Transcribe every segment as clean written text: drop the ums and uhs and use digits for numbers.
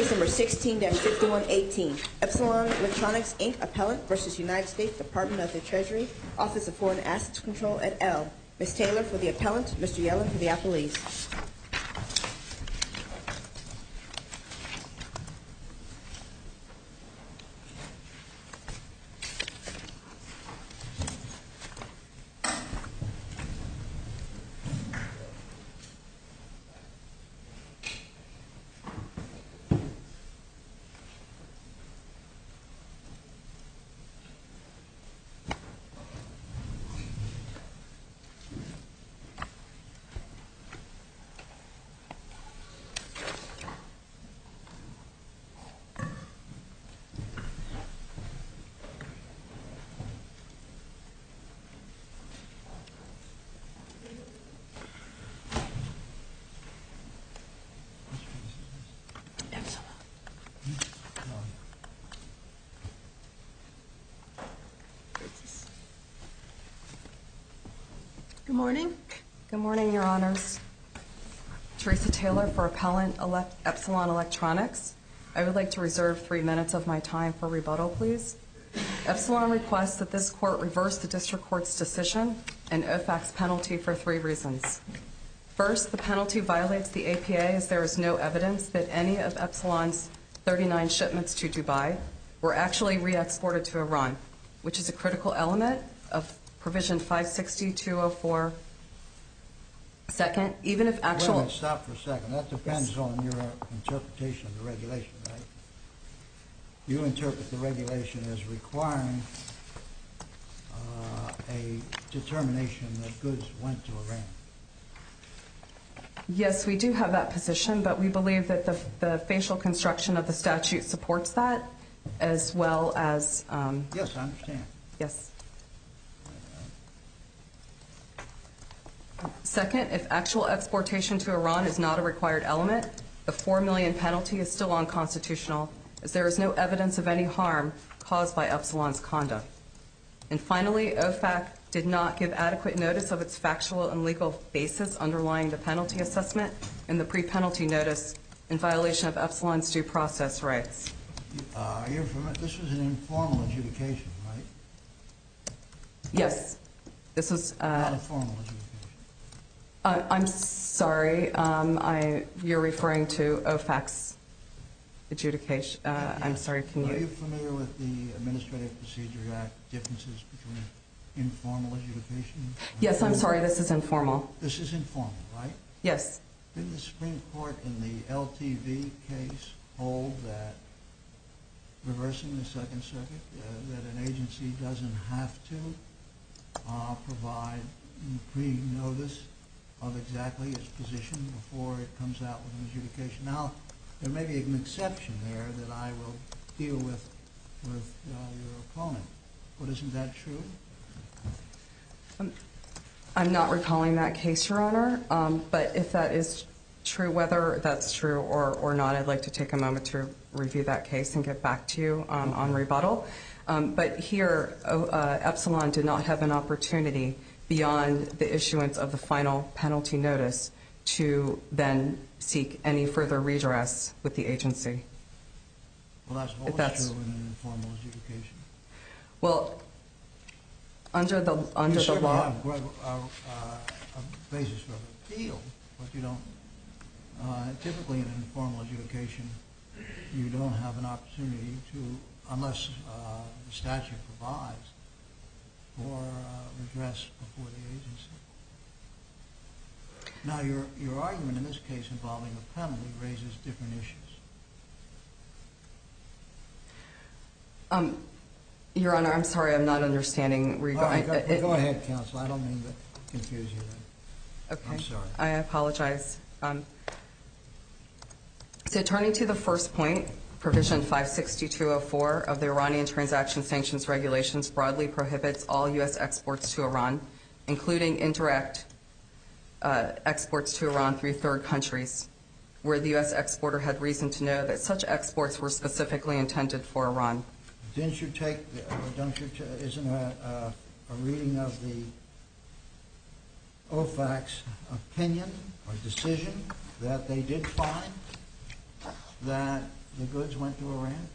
Case number 16-5118, Epsilon Electronics, Inc. Appellant versus United States Department of the Treasury, Office of Foreign Assets Control et al. Ms. Taylor for the appellant, Mr. Yellen for the appellees. Good morning. Good morning, Your Honors. Teresa Taylor for Appellant Epsilon Electronics. I would like to reserve 3 minutes of my time for rebuttal, please. Epsilon requests that this court reverse the district court's decision and OFAC's penalty for 3 reasons. First, the penalty violates the APA as there is no evidence that any of Epsilon's 39 shipments to Dubai were actually re-exported to Iran, which is a critical element of Provision 560-204. Second, even if actual... Wait a minute, stop for a second. That depends on your interpretation of the regulation, right? You interpret the regulation as requiring a determination that goods went to Iran. Yes, we do have that position, but we believe that the facial construction of the statute supports that, as well as... Yes, I understand. Yes. Second, if actual exportation to Iran is not a required element, the $4 million penalty is still unconstitutional, as there is no evidence of any harm caused by Epsilon's conduct. And finally, OFAC did not give adequate notice of its factual and legal basis underlying the penalty assessment in the pre-penalty notice in violation of Epsilon's due process rights. This was an informal adjudication, right? Yes. This was... Not a formal adjudication. I'm sorry. You're referring to OFAC's adjudication. I'm sorry, can you... Are you familiar with the Administrative Procedure Act differences between informal adjudication? Yes, I'm sorry. This is informal. This is informal, right? Yes. Didn't the Supreme Court in the LTV case hold that, reversing the Second Circuit, that an agency doesn't have to provide pre-notice of exactly its position before it comes out with an adjudication? Now, there may be an exception there that I will deal with your opponent, but isn't that true? I'm not recalling that case, Your Honor, but if that is true, whether that's true or not, I'd like to take a moment to review that case and get back to you on rebuttal. But here, Epsilon did not have an opportunity beyond the issuance of the final penalty notice to then seek any further redress with the agency. Well, that's true in an informal adjudication. Well, under the law... You certainly have a basis for appeal, but you don't... typically in an informal adjudication, you don't have an opportunity to, unless the statute provides, for redress before the agency. Now, your argument in this case involving a penalty raises different issues. Your Honor, I'm sorry, I'm not understanding. Go ahead, counsel. I don't mean to confuse you then. Okay. I'm sorry. I apologize. So turning to the first point, Provision 56204 of the Iranian Transaction Sanctions Regulations broadly prohibits all U.S. exports to Iran, including indirect exports to Iran through third countries, where the U.S. exporter had reason to know that such exports were specifically intended for Iran. Didn't you take, isn't a reading of the OFAC's opinion or decision that they did find that the goods went to Iran?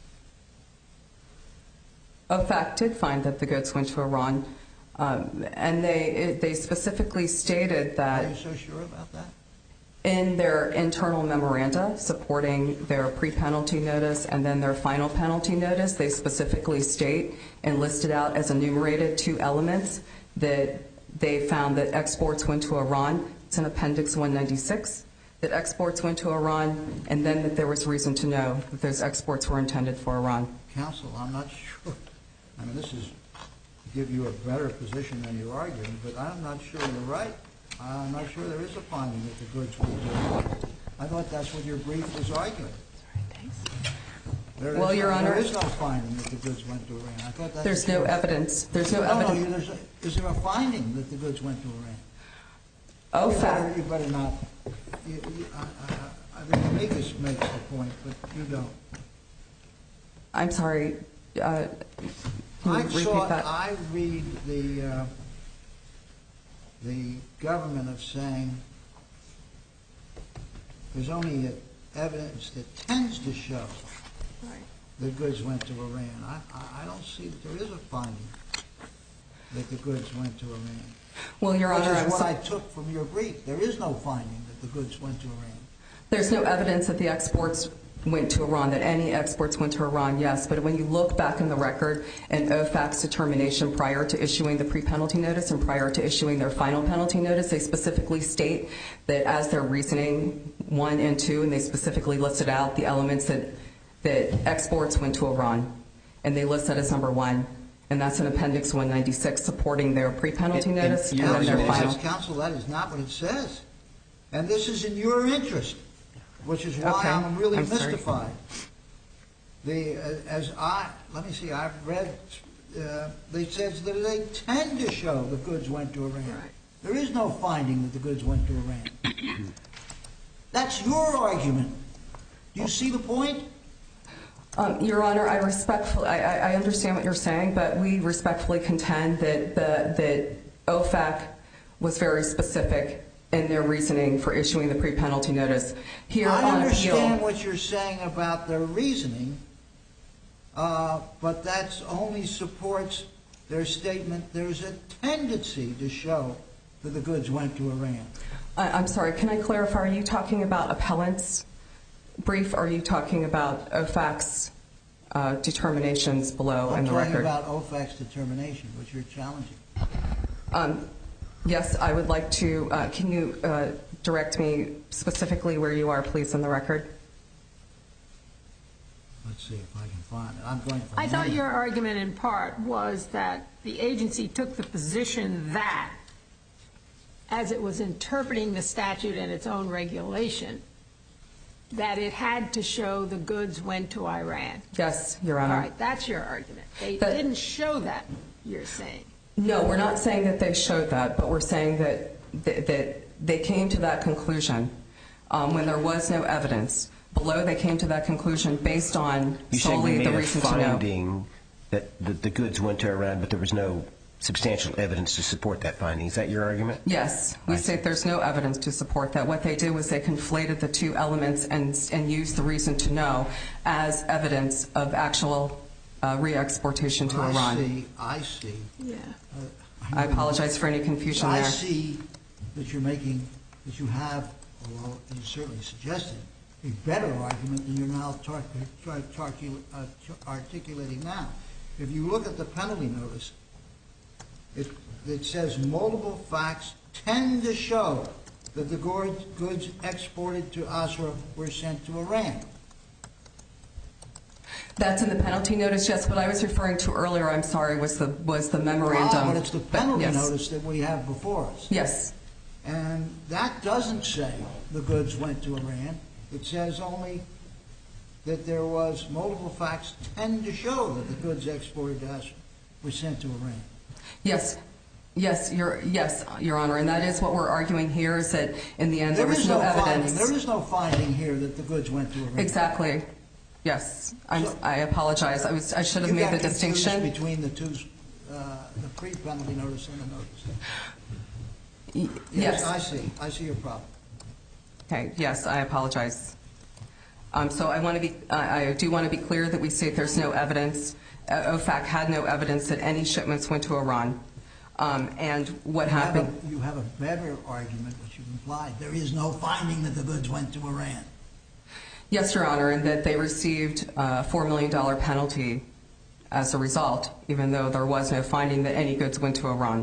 OFAC did find that the goods went to Iran, and they specifically stated that. Are you so sure about that? In their internal memoranda supporting their pre-penalty notice and then their final penalty notice, they specifically state and listed out as enumerated 2 elements that they found that exports went to Iran. It's in Appendix 196, that exports went to Iran, and then that there was reason to know that those exports were intended for Iran. Counsel, I'm not sure. I mean, this is to give you a better position than you're arguing, but I'm not sure you're right. I'm not sure there is a finding that the goods went to Iran. I thought that's what your brief was arguing. Well, Your Honor, there is no finding that the goods went to Iran. I thought that's there's no evidence. There's no evidence. No, is there a finding that the goods went to Iran? OFAC. You better not. I think Amicus makes the point, but you don't. I'm sorry. Can you repeat that? I read the government of saying there's only evidence that tends to show the goods went to Iran. I don't see that there is a finding that the goods went to Iran. Well, Your Honor, which is what I took from your brief. There is no finding that the goods went to Iran. There's no evidence that the exports went to Iran, that any exports went to Iran, yes. But when you look back in the record and OFAC's determination prior to issuing the pre-penalty notice and prior to issuing their final penalty notice, they specifically state that as their reasoning 1 and 2, and they specifically listed out the elements that exports went to Iran. And they list that as number 1. And that's in Appendix 196 supporting their pre-penalty notice and then their final. Counsel, that is not what it says. And this is in your interest, which is why I'm really mystified. Let me see, I've read, they says that they tend to show the goods went to Iran. Right. There is no finding that the goods went to Iran. That's your argument. Do you see the point? Your Honor, I understand what you're saying, but we respectfully contend that OFAC was very specific in their reasoning for issuing the pre-penalty notice. I understand what you're saying about their reasoning, but that only supports their statement there's a tendency to show that the goods went to Iran. I'm sorry, can I clarify? Are you talking about appellant's brief, or are you talking about OFAC's determinations below in the record? I'm talking about OFAC's determination, which you're challenging. Yes, I would like to. Can you direct me specifically where you are, please, in the record? Let's see if I can find it. I thought your argument in part was that the agency took the position that, as it was interpreting the statute and its own regulation, that it had to show the goods went to Iran. Yes, Your Honor. All right, that's your argument. They didn't show that, you're saying. No, we're not saying that they showed that, but we're saying that they came to that conclusion when there was no evidence. Below, they came to that conclusion based on solely the reason to know. You're saying they made a finding that the goods went to Iran, but there was no substantial evidence to support that finding. Is that your argument? Yes. We say there's no evidence to support that. What they did was they conflated the 2 elements and used the reason to know as evidence of actual re-exportation to Iran. I see. Yeah. I apologize for any confusion there. I see that you're making, that you have, although you certainly suggested, a better argument than you're now articulating now. If you look at the penalty notice, it says multiple facts tend to show that the goods exported to Asra were sent to Iran. That's in the penalty notice, yes. What I was referring to earlier, I'm sorry, was the memorandum. But it's the penalty notice that we have before us. Yes. And that doesn't say the goods went to Iran. It says only that there was multiple facts tend to show that the goods exported to Asra were sent to Iran. Yes. Yes, Your Honor, and that is what we're arguing here, is that in the end there was no evidence. There is no finding here that the goods went to Iran. Exactly. Yes. I apologize. I should have made the distinction. You got confused between the two, the pre-penalty notice and the notice. Yes. I see your problem. Okay. Yes, I apologize. So I do want to be clear that we state there's no evidence. OFAC had no evidence that any shipments went to Iran. And what happened? You have a better argument, which you implied. There is no finding that the goods went to Iran. Yes, Your Honor, and that they received a $4 million penalty as a result, even though there was no finding that any goods went to Iran.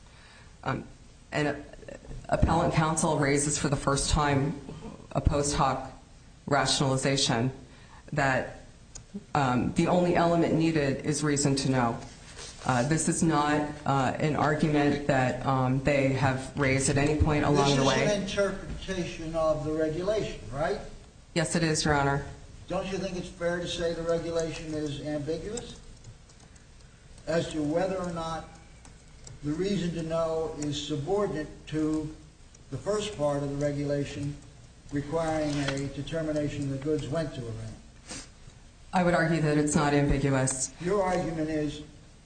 And appellant counsel raises for the first time a post hoc rationalization that the only element needed is reason to know. This is not an argument that they have raised at any point along the way. This is an interpretation of the regulation, right? Yes, it is, Your Honor. Don't you think it's fair to say the regulation is ambiguous as to whether or not the reason to know is subordinate to the first part of the regulation requiring a determination the goods went to Iran? I would argue that it's not ambiguous. Your argument is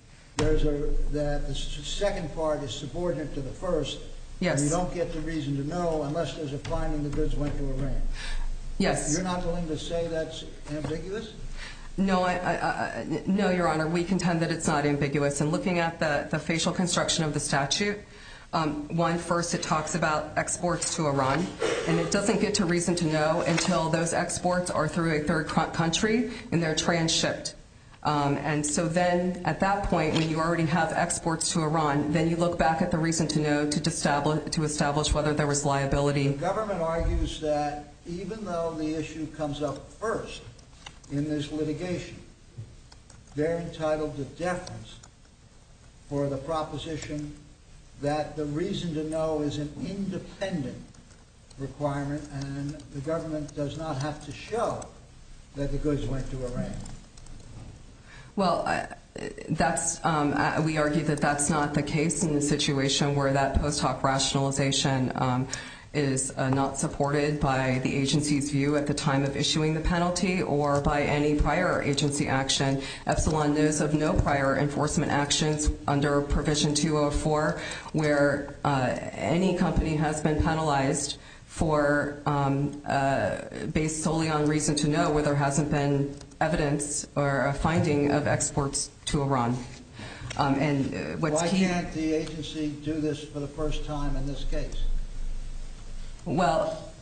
that the second part is subordinate to the first. Yes. And you don't get the reason to know unless there's a finding the goods went to Iran. Yes. You're not willing to say that's ambiguous? No, no, Your Honor. We contend that it's not ambiguous. And looking at the facial construction of the statute, first it talks about exports to Iran, and it doesn't get to reason to know until those exports are through a third country and they're transshipped. And so then at that point, when you already have exports to Iran, then you look back at the reason to know to establish whether there was liability. The government argues that even though the issue comes up first in this litigation, they're entitled to deference for the proposition that the reason to know is an independent requirement and the government does not have to show that the goods went to Iran. Well, we argue that that's not the case in the situation where that post hoc rationalization is not supported by the agency's view at the time of issuing the penalty or by any prior agency action. Epsilon knows of no prior enforcement actions under Provision 204 where any company has been penalized for based solely on reason to know where there hasn't been evidence or a finding of exports to Iran. Why can't the agency do this for the first time in this case? Well,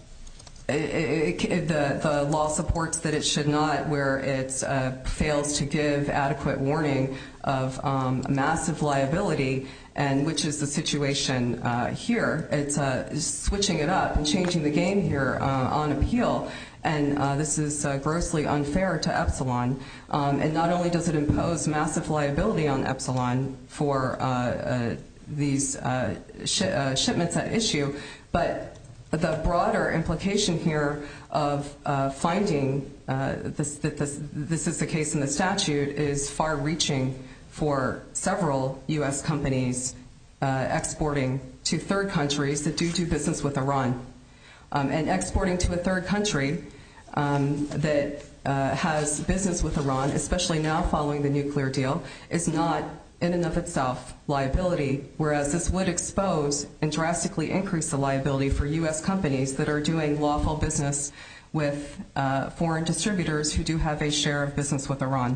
the law supports that it should not, where it fails to give adequate warning of massive liability, and which is the situation here. It's switching it up and changing the game here on appeal, and this is grossly unfair to Epsilon. And not only does it impose massive liability on Epsilon for these shipments at issue, but the broader implication here of finding that this is the case in the statute is far-reaching for several U.S. companies exporting to third countries that do business with Iran. And exporting to a third country that has business with Iran, especially now following the nuclear deal, is not in and of itself liability, whereas this would expose and drastically increase the liability for U.S. companies that are doing lawful business with foreign distributors who do have a share of business with Iran.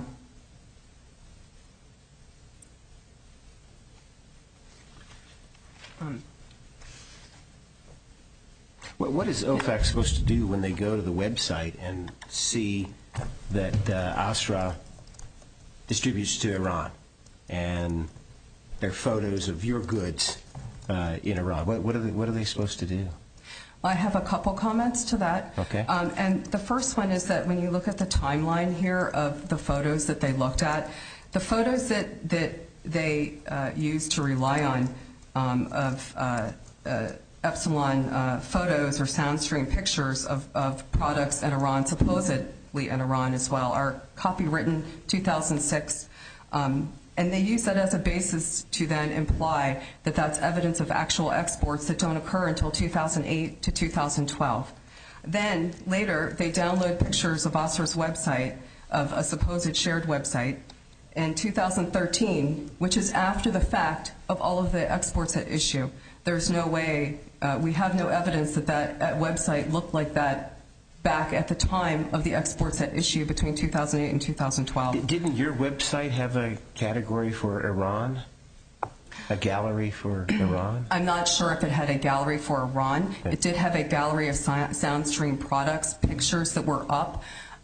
What is OFAC supposed to do when they go to the website and see that Astra distributes to Iran and there are photos of your goods in Iran? What are they supposed to do? I have a couple comments to that. Okay. And the first one is that when you look at the timeline here of the photos that they looked at, the photos that they used to rely on of Epsilon photos or SoundStream pictures of products in Iran, supposedly in Iran as well, are copywritten 2006. And they use that as a basis to then imply that that's evidence of actual exports that don't occur until 2008 to 2012. Then later they download pictures of Astra's website, of a supposed shared website, in 2013, which is after the fact of all of the exports at issue. There's no way, we have no evidence that that website looked like that back at the time of the exports at issue between 2008 and 2012. Didn't your website have a category for Iran? A gallery for Iran? I'm not sure if it had a gallery for Iran. It did have a gallery of SoundStream products, pictures that were up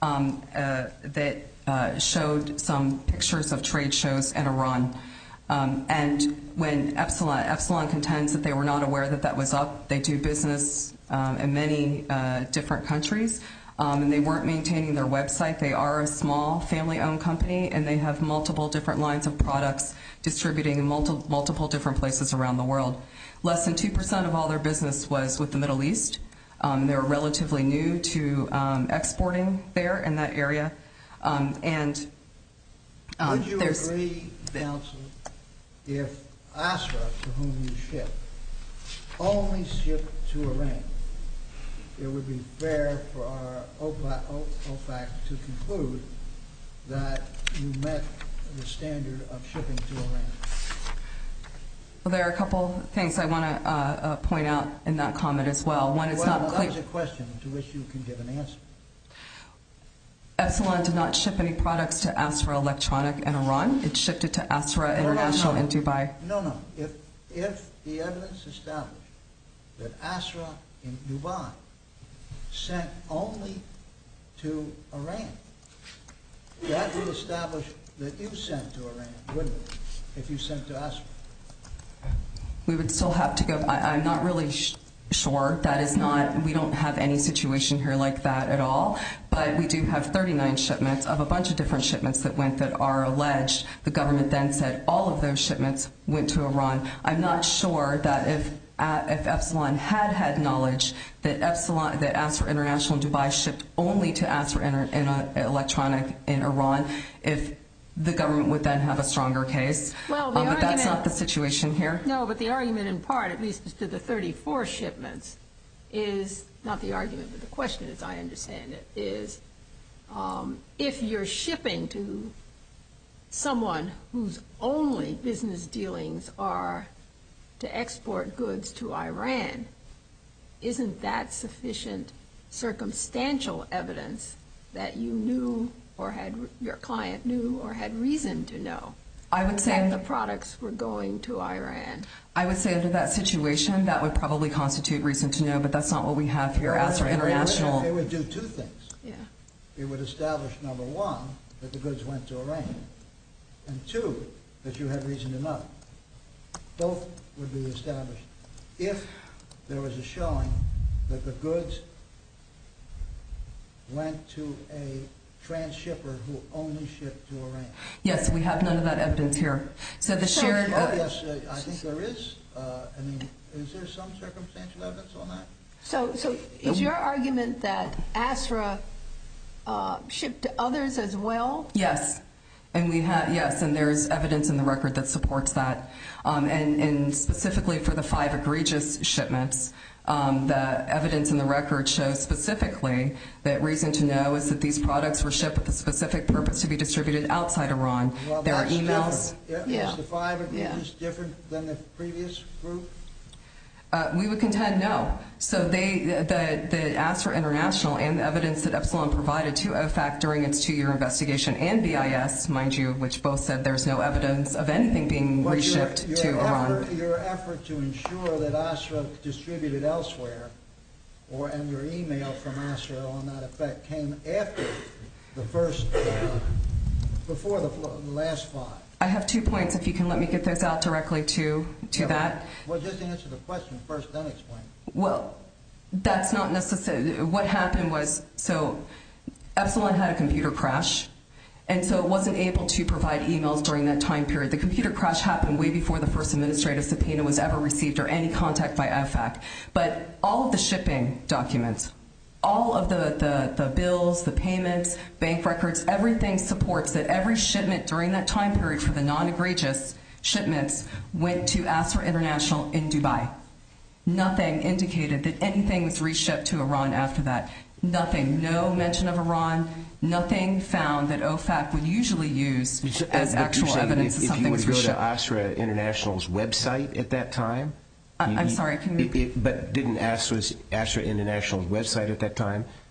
that showed some pictures of trade shows in Iran. And when Epsilon contends that they were not aware that that was up, they do business in many different countries, and they weren't maintaining their website. They are a small family-owned company, and they have multiple different lines of products distributing in multiple different places around the world. Less than 2% of all their business was with the Middle East. They were relatively new to exporting there in that area. Would you agree, counsel, if Asra, to whom you ship, only shipped to Iran, it would be fair for our OFAC to conclude that you met the standard of shipping to Iran? Well, there are a couple things I want to point out in that comment as well. One, it's not clear. That was a question to which you can give an answer. Epsilon did not ship any products to Asra Electronic in Iran. It shipped it to Asra International in Dubai. No. If the evidence established that Asra in Dubai sent only to Iran, that would establish that you sent to Iran, wouldn't it, if you sent to Asra? We would still have to go. I'm not really sure. That is not, we don't have any situation here like that at all. But we do have 39 shipments of a bunch of different shipments that went that are alleged. The government then said all of those shipments went to Iran. I'm not sure that if Epsilon had knowledge that Asra International in Dubai shipped only to Asra Electronic in Iran, if the government would then have a stronger case. Well, but that's not the situation here. No, but the argument in part, at least as to the 34 shipments, is not the argument, but the question, as I understand it, is if you're shipping to someone whose only business dealings are to export goods to Iran, isn't that sufficient circumstantial evidence that you knew or your client knew or had reason to know that the products were going to Iran? I would say under that situation, that would probably constitute reason to know, but that's not what we have here. Asra International. It would do two things. Yeah. It would establish, number one, that the goods went to Iran, and two, that you had reason to know. Both would be established if there was a showing that the goods went to a transshipper who only shipped to Iran. Yes, we have none of that evidence here. So the shared. Yes, I think there is. Is there some circumstantial evidence on that? So is your argument that Asra shipped to others as well? Yes. And and there's evidence in the record that supports that. And specifically for the 5 egregious shipments, the evidence in the record shows specifically that reason to know is that these products were shipped with a specific purpose to be distributed outside Iran. Well, there are emails. Is the 5 egregious different than the previous group? We would contend no. So the Asra International and the evidence that Epsilon provided to OFAC during its 2-year investigation and BIS, mind you, which both said there's no evidence of anything being reshipped to Iran. Your effort to ensure that Asra distributed elsewhere, and your email from Asra on that effect came after the first, before the last 5. I have 2 points, if you can let me get those out directly to that. Well, just answer the question first, then explain. Well, that's not necessarily. What happened was, so Epsilon had a computer crash, and so it wasn't able to provide emails during that time period. The computer crash happened way before the first administrative subpoena was ever received or any contact by OFAC. But all of the shipping documents, all of the bills, the payments, bank records, everything supports that every shipment during that time period for the non-egregious shipments went to Asra International in Dubai. Nothing indicated that anything was reshipped to Iran after that. Nothing. No mention of Iran. Nothing found that OFAC would usually use as actual evidence that something was reshipped. If you would go to Asra International's website at that time? I'm sorry, can you repeat? But didn't Asra International's website at that time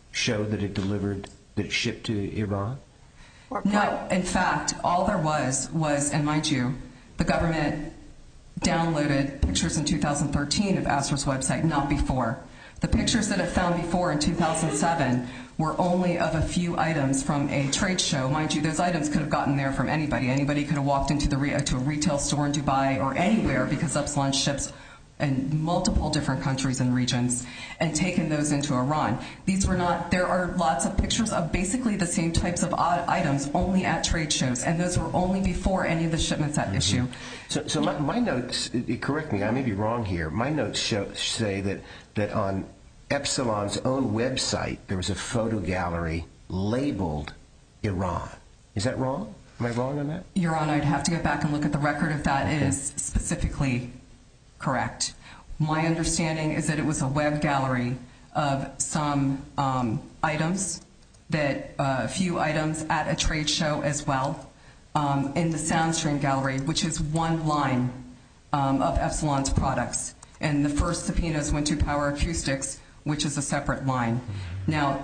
show that it shipped to Iran? No, in fact, all there was, and mind you, the government downloaded pictures in 2013 of Astra's website, not before. The pictures that it found before in 2007 were only of a few items from a trade show. Mind you, those items could have gotten there from anybody. Anybody could have walked into to a retail store in Dubai or anywhere, because Epsilon ships in multiple different countries and regions, and taken those into Iran. These were not, there are lots of pictures of basically the same types of items only at trade shows, and those were only before any of the shipments at issue. So my notes, correct me, I may be wrong here, my notes say that on Epsilon's own website there was a photo gallery labeled Iran. Is that wrong? Am I wrong on that? Your Honor, I'd have to go back and look at the record if that is specifically correct. My understanding is that it was a web gallery of some items, that a few items at a trade show as well, in the Soundstream gallery, which is one line of Epsilon's products. And the first subpoenas went to Power Acoustics, which is a separate line. Now,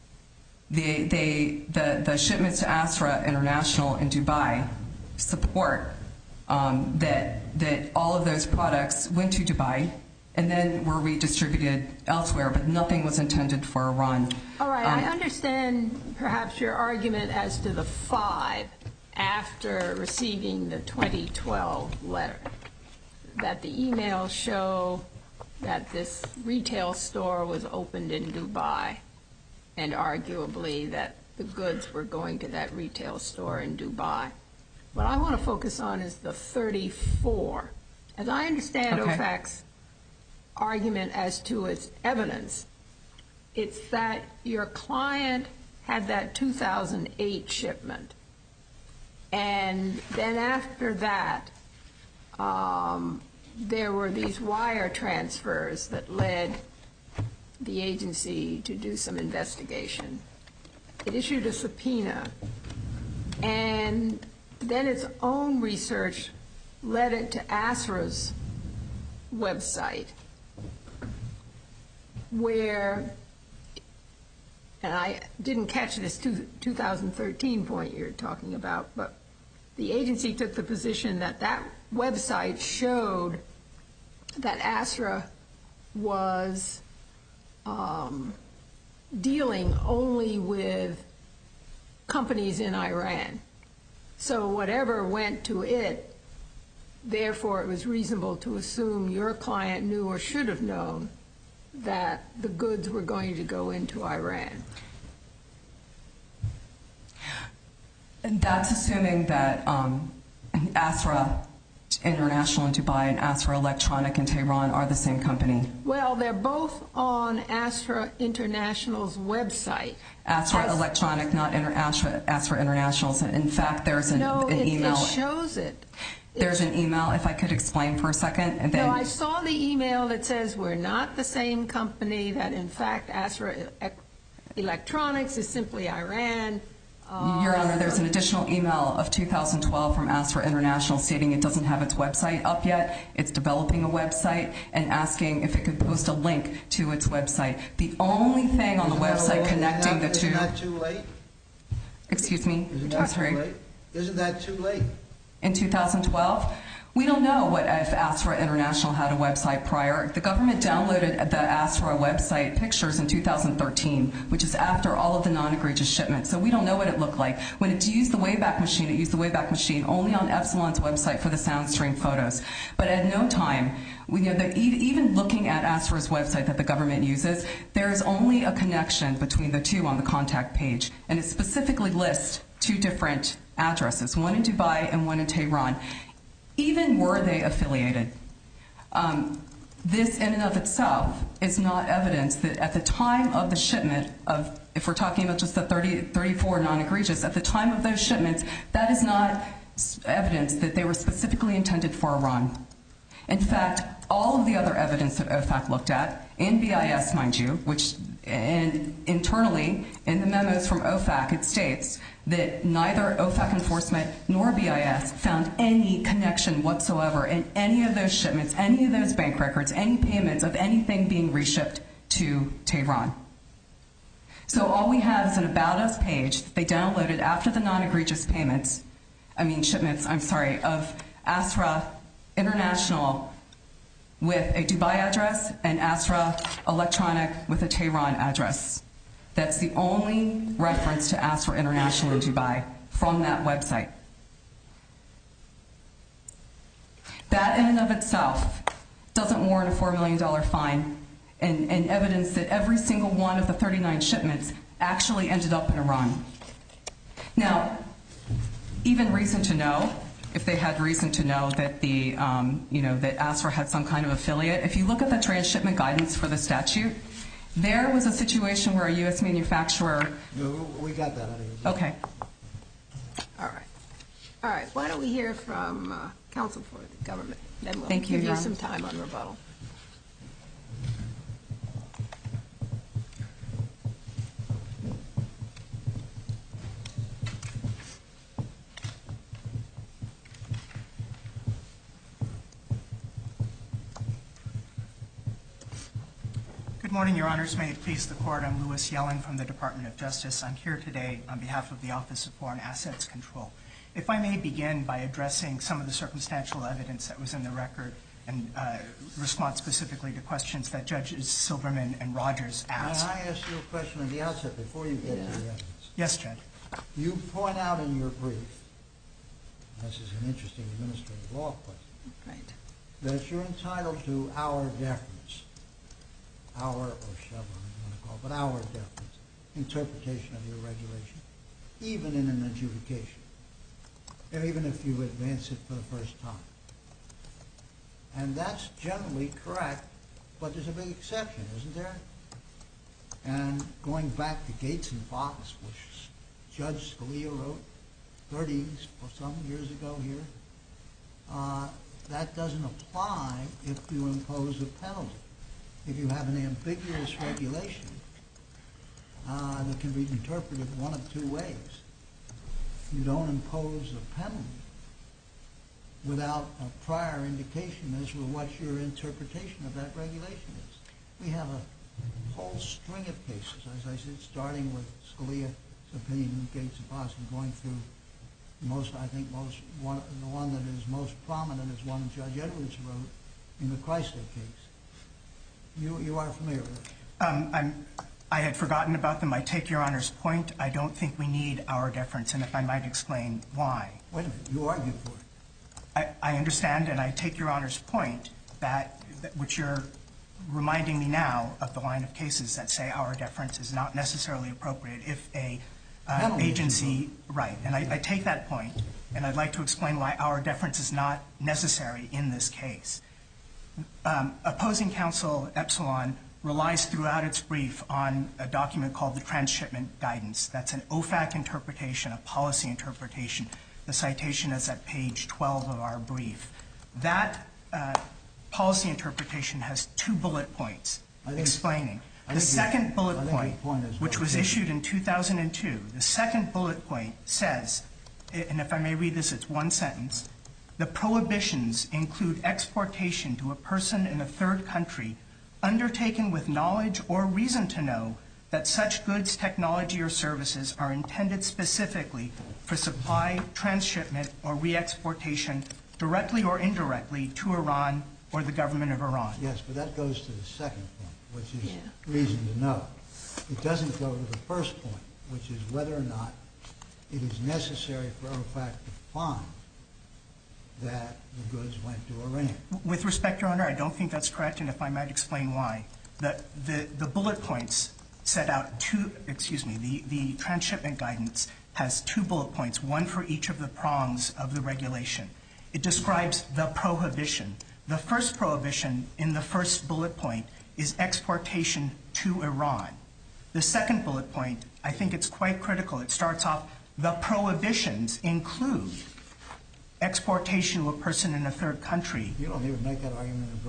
the shipments to Astra International in Dubai support that all of those products went to Dubai and then were redistributed elsewhere, but nothing was intended for Iran. All right, I understand perhaps your argument as to the 5 after receiving the 2012 letter, that the emails show that this retail store was opened in Dubai, and arguably that the goods were going to that retail store in Dubai. What I want to focus on is the 34. As I understand OFAC's argument as to its evidence, it's that your client had that 2008 shipment, and then after that there were these wire transfers that led the agency to do some investigation. It issued a subpoena, and then its own research led it to Astra's website, where, and I didn't catch this 2013 point you're talking about, but the agency took the position that that website showed that Astra was dealing only with companies in Iran. So whatever went to it, therefore it was reasonable to assume your client knew or should have known that the goods were going to go into Iran. And that's assuming that Astra International in Dubai and Astra Electronic in Tehran are the same company. Well, they're both on Astra International's website. Astra Electronic, not Astra International's. In fact, there's an email. No, it shows it. There's an email, if I could explain for a second. And then, no, I saw the email that says we're not the same company, that in fact Astra Electronics is simply Iran. Your Honor, there's an additional email of 2012 from Astra International stating it doesn't have its website up yet. It's developing a website and asking if it could post a link to its website. The only thing on the website connecting the two... Isn't that too late? Excuse me? Isn't that too late? Isn't that too late? In 2012? We don't know if Astra International had a website prior. The government downloaded the Astra website pictures in 2013, which is after all of the non-egregious shipments. So we don't know what it looked like. When it used the Wayback Machine, it used the Wayback Machine only on Epsilon's website for the Soundstream photos. But at no time, even looking at Astra's website that the government uses, there is only a connection between the two on the contact page. And it specifically lists 2 different addresses, one in Dubai and one in Tehran. Even were they affiliated, this in and of itself is not evidence that at the time of the shipment of, if we're talking about just the 34 non-egregious, at the time of those shipments, that is not evidence that they were specifically intended for Iran. In fact, all of the other evidence that OFAC looked at, in BIS, mind you, and internally in the memos from OFAC, it states that neither OFAC enforcement nor BIS found any connection whatsoever in any of those shipments, any of those bank records, any payments of anything being reshipped to Tehran. So all we have is an About Us page that they downloaded after the non-egregious shipments of Astra International with a Dubai address and Astra Electronic with a Tehran address. That's the only reference to Astra International in Dubai from that website. That in and of itself doesn't warrant a $4 million fine and evidence that every single one of the 39 shipments actually ended up in Iran. Now, even reason to know, if they had reason to know that that Astra had some kind of affiliate, if you look at the transshipment guidance for the statute, there was a situation where a U.S. manufacturer... No, we got that out of here. Okay. All right. Why don't we hear from counsel for the government? Then we'll Thank you, give Your you Honor. some time on rebuttal. Good morning, Your Honors. May it please the Court. I'm Louis Yellen from the Department of Justice. I'm here today on behalf of the Office of Foreign Assets Control. If I may begin by addressing some of the circumstantial evidence that was in the record and respond specifically to questions that Judges Silverman and Rogers asked. May I ask you a question at the outset before you get to the evidence? Yes, Judge. You point out in your brief, this is an interesting administrative law question, Right. that you're entitled to our deference, our, or Chevron, you want to call it, but our deference, interpretation of your regulation, even in an adjudication, and even if you advance it for the first time. And that's generally correct, but there's a big exception, isn't there? And going back to Gates and Fox, which Judge Scalia wrote 30 or some years ago here, that doesn't apply if you impose a penalty. If you have an ambiguous regulation that can be interpreted one of two ways, you don't impose a penalty without a prior indication as to what your interpretation of that regulation is. We have a whole string of cases, as I said, starting with Scalia's opinion in Gates and Fox and going through the one that is most prominent is one Judge Edwards wrote in the Chrysler case. You are familiar with it? I had forgotten about them. I take Your Honor's point. I don't think we need our deference, and if I might explain why. Wait a minute. You argued for it. I understand, and I take Your Honor's point that which you're reminding me now of the line of cases that say our deference is not necessarily appropriate if a agency, right, and I take that point, and I'd like to explain why our deference is not necessary in this case. Opposing counsel Epsilon relies throughout its brief on a document called the Transshipment Guidance. That's an OFAC interpretation, a policy interpretation. The citation is at page 12 of our brief. That policy interpretation has 2 bullet points explaining. The second bullet point, which was issued in 2002, the second bullet point says, and if I may read this, it's one sentence, the prohibitions include exportation to a person in a third country undertaken with knowledge or reason to know that such goods, technology, or services are intended specifically for supply, transshipment, or re-exportation directly or indirectly to Iran or the government of Iran. Yes, but that goes to the second point, which is reason to know. It doesn't go to the first point, which is whether or not it is necessary for OFAC to find that the goods went to Iran. With respect, Your Honor, I don't think that's correct, and if I might explain why. The bullet points set out the transshipment guidance has 2 bullet points, one for each of the prongs of the regulation. It describes the prohibition. The first prohibition in the first bullet point is exportation to Iran. The second bullet point, I think it's quite critical. It starts off, the prohibitions include exportation to a person in a third country. You don't even make that argument in the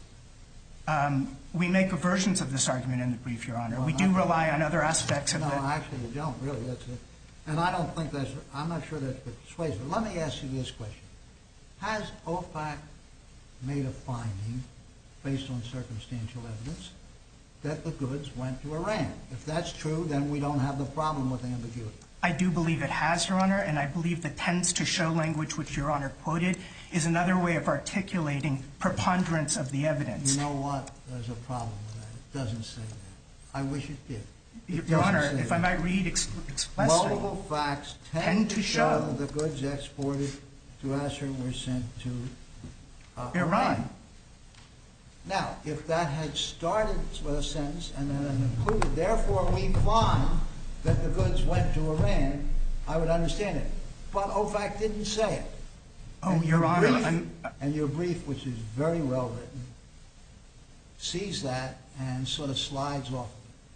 brief. We make versions of this argument in the brief, Your Honor. We do rely on other aspects of No, it. actually you don't, really. And I don't think that's, I'm not sure that's persuasive. Let me ask you this question. Has OFAC made a finding, based on circumstantial evidence, that the goods went to Iran. If that's true, then we don't have the problem with ambiguity. I do believe it has, Your Honor, and I believe the tends to show language, which Your Honor quoted, is another way of articulating preponderance of the evidence. You know what? There's a problem with that. It doesn't say that. I wish it did. Your Honor, if I might read expressly. Multiple facts tend to show that the goods exported to Asher were sent to Iran. Now, if that had started with a sentence and then included, therefore we find that the goods went to Iran, I would understand it. But OFAC didn't say it. Oh, Your Honor. And your brief, which is very well written, sees that and sort of slides off.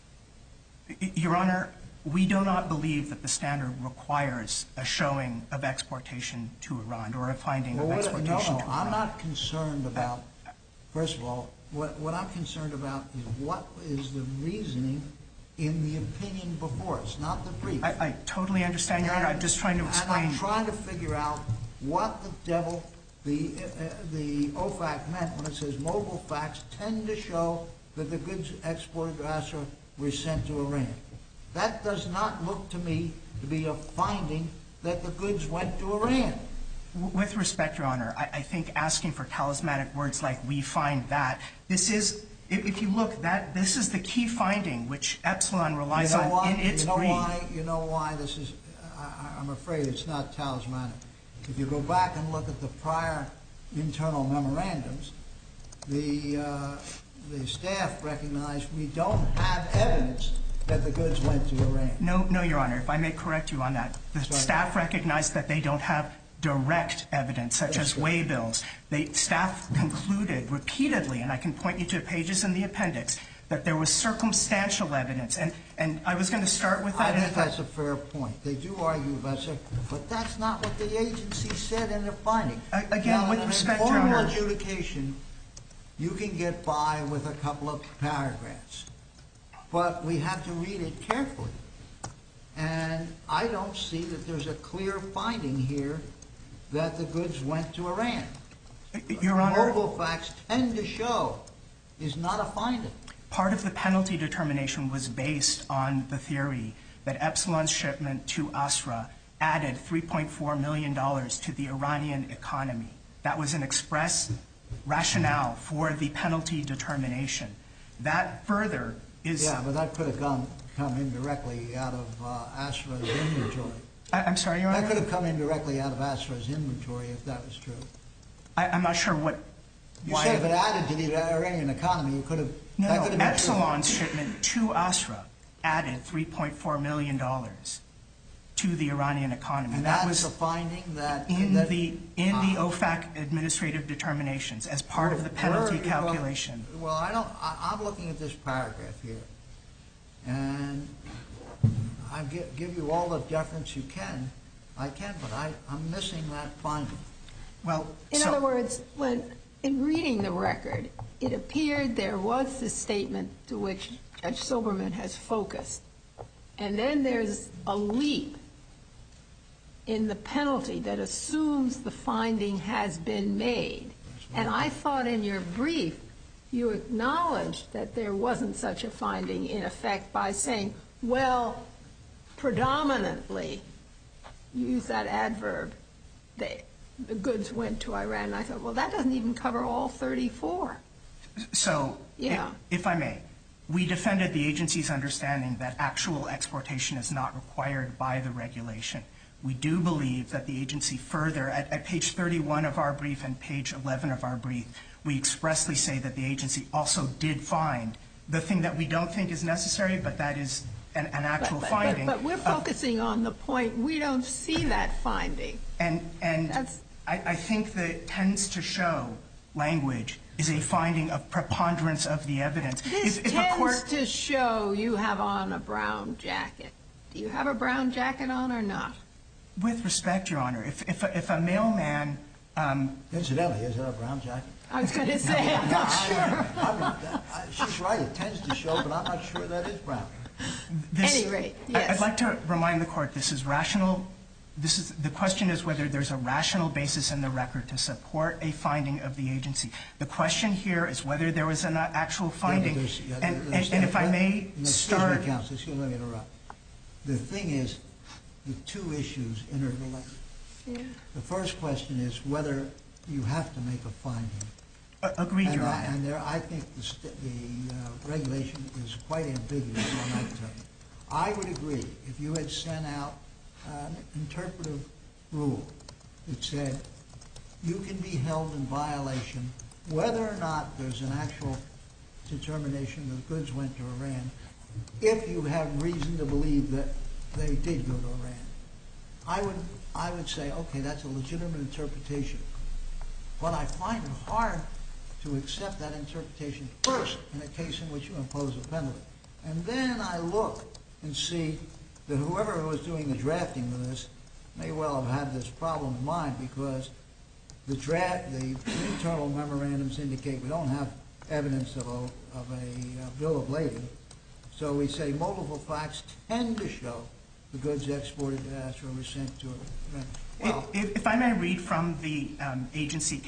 Your Honor, we do not believe that the standard requires a showing of exportation to Iran or a finding of exportation to Iran. I'm not concerned about, first of all, what I'm concerned about is what is the reasoning in the opinion before us, not the brief. I totally understand, Your Honor. I'm just trying to explain. And I'm trying to figure out what the devil the OFAC meant when it says multiple facts tend to show that the goods exported to Asher were sent to Iran. That does not look to me to be a finding that the goods went to Iran. With respect, Your Honor, I think asking for talismanic words like we find that, this is, if you look, this is the key finding which Epsilon relies on in its brief. You know why this is, I'm afraid it's not talismanic. If you go back and look at the prior internal memorandums, the staff recognized we don't have evidence that the goods went to Iran. No, Your Honor. If I may correct you on that, the staff recognized that they don't have direct evidence, such as waybills. Staff concluded repeatedly, and I can point you to pages in the appendix, that there was circumstantial evidence. And I was going to start with that. I think that's a fair point. They do argue about it, but that's not what the agency said in their finding. Again, with respect, Your Honor, in Honor. formal adjudication, you can get by with a couple of paragraphs, but we have to read it carefully. And I don't see that there's a clear finding here that the goods went to Iran. Your Honor. Multiple facts tend to show is not a finding. Part of the penalty determination was based on the theory that Epsilon's shipment to Asra added $3.4 million to the Iranian economy. That was an express rationale for the penalty determination. That further is... Yeah, but that could have come indirectly out of Asra's inventory. I'm sorry, Your Honor? That could have come indirectly out of Asra's inventory if that was true. I'm not sure what... You said if it added to the Iranian economy, you could have... No, Epsilon's shipment to Asra added $3.4 million to the Iranian economy. And that was a finding that... In the OFAC administrative determinations as part of the penalty calculation. Well, I'm looking at this paragraph here, and I give you all the deference you can. I can, but I'm missing that finding. Well, in other words, in reading the record, it appeared there was this statement to which Judge Silberman has focused. And then there's a leap in the penalty that assumes the finding has been made. And I thought in your brief you acknowledged that there wasn't such a finding in effect by saying, well, predominantly, use that adverb, the goods went to Iran. And I thought, well, that doesn't even cover all 34. So, if I may, we defended the agency's understanding that actual exportation is not required by the regulation. We do believe that the agency further, at page 31 of our brief and page 11 of our brief, we expressly say that the agency also did find the thing that we don't think is necessary, but that is an actual finding. But we're focusing on the point we don't see that finding. And I think that tends to show language is a finding of preponderance of the evidence. This tends to show you have on a brown jacket. Do you have a brown jacket on or not? With respect, Your Honor, if a mailman... Incidentally, is it a brown jacket? I was going to say, I'm not sure. She's right, it tends to show, but I'm not sure that is brown. At any rate, yes. I'd like to remind the Court this is rational the question is whether there's a rational basis in the record to support a finding of the agency. The question here is whether there was an actual finding. And if I may start... Excuse me, counsel. Excuse me, let me interrupt. The thing is, the two issues interrelate. Yeah. The first question is whether you have to make a finding. Agreed, Your Honor. And I think the regulation is quite ambiguous on that topic. I would agree if you had sent out an interpretive rule that said you can be held in violation whether or not there's an actual determination that goods went to Iran if you have reason to believe that they did go to Iran. I would say, okay, that's a legitimate interpretation. But I find it hard to accept that interpretation first in a case in which you impose a penalty. And then I look and see that whoever was doing the drafting of this may well have had this problem in mind because the internal memorandums indicate we don't have evidence of a bill of lading. So we say multiple facts tend to show the goods exported to Astra were sent to Iran. Well, if I may read from the agency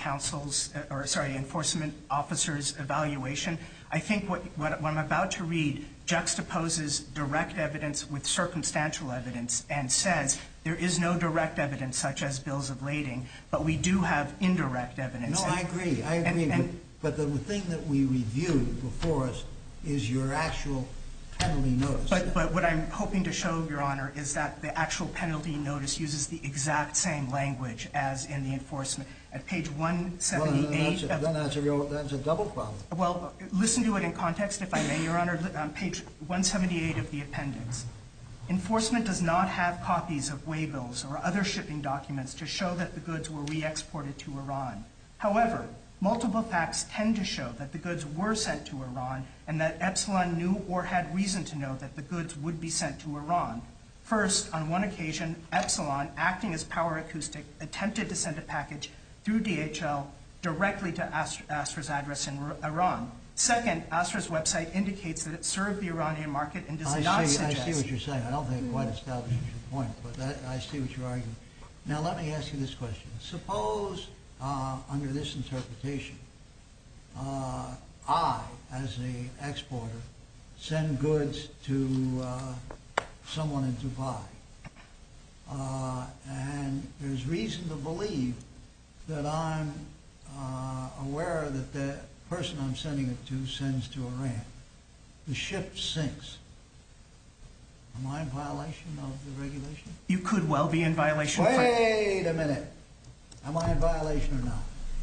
enforcement officer's evaluation, I think what I'm about to read juxtaposes direct evidence with circumstantial evidence and says there is no direct evidence such as bills of lading, but we do have indirect evidence. No, I agree. But the thing that we reviewed before us is your actual penalty notice. But what I'm hoping to show, Your Honor, is that the actual penalty notice uses the exact same language as in the enforcement. At page 178... Well, that's a double problem. Well, listen to it in context, if I may, Your Honor. Page 178 of the appendix. Enforcement does not have copies of waybills or other shipping documents to show that the goods were re-exported to Iran. However, multiple facts tend to show that the goods were sent to Iran and that Epsilon knew or had reason to know that the goods would be sent to Iran. First, on one occasion, Epsilon, acting as Power Acoustic, attempted to send a package through DHL directly to Astra's address in Iran. Second, Astra's website indicates that it served the Iranian market and does not suggest... I see what you're saying. I don't think it quite establishes your point, but I see what you're arguing. Now, let me ask you this question. Suppose, under this interpretation, I, as an exporter, send goods to someone in Dubai, and there's reason to believe that I'm aware that the person I'm sending it to sends to Iran. The ship sinks. Am I in violation of the regulation? You could well be in violation. Wait a minute. Am I in violation or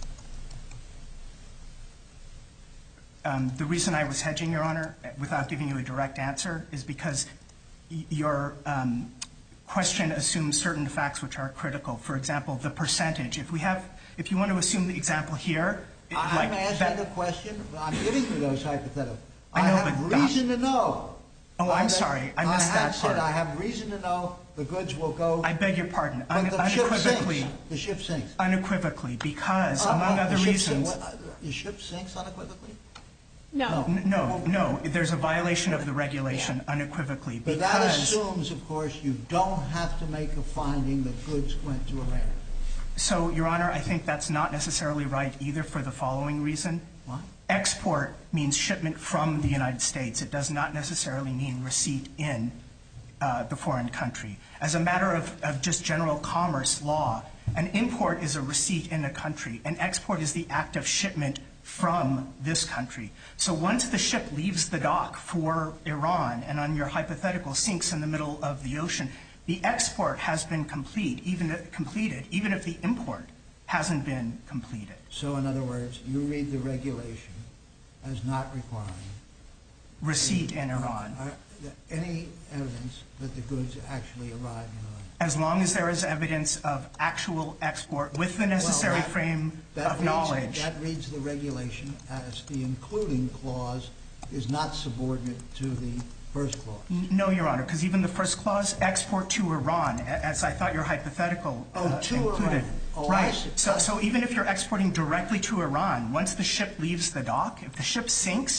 not? The reason I was hedging, Your Honor, without giving you a direct answer, is because your question assumes certain facts which are critical. For example, the percentage. If you want to assume the example here... I'm asking the question. I'm giving you those hypotheticals. I know, have reason to know. Oh, I'm sorry. I missed that part. I have reason to know the goods will go... I beg your pardon. But Unequivocally. The ship sinks. Unequivocally, because, among other reasons... The ship sinks unequivocally? No. No. There's a violation of the regulation unequivocally. But that assumes, of course, you don't have to make a finding that goods went to Iran. So, Your Honor, I think that's not necessarily right either for the following reason. What? Export means shipment from the United States. It does not necessarily mean receipt in the foreign country. As a matter of just general commerce law, an import is a receipt in a country. An export is the act of shipment from this country. So once the ship leaves the dock for Iran and on your hypothetical sinks in the middle of the ocean, the export has been completed, even if the import hasn't been completed. So, in other words, you read the regulation as not requiring receipt in Iran. Any evidence that the goods actually arrived in Iran. As long as there is evidence of actual export with the necessary frame of knowledge. That reads the regulation as the including clause is not subordinate to the first clause. No, Your Honor, because even the first clause, export to Iran, as I thought your hypothetical included. Right. So even if you're exporting directly to Iran, once the ship leaves the dock, if the ship sinks,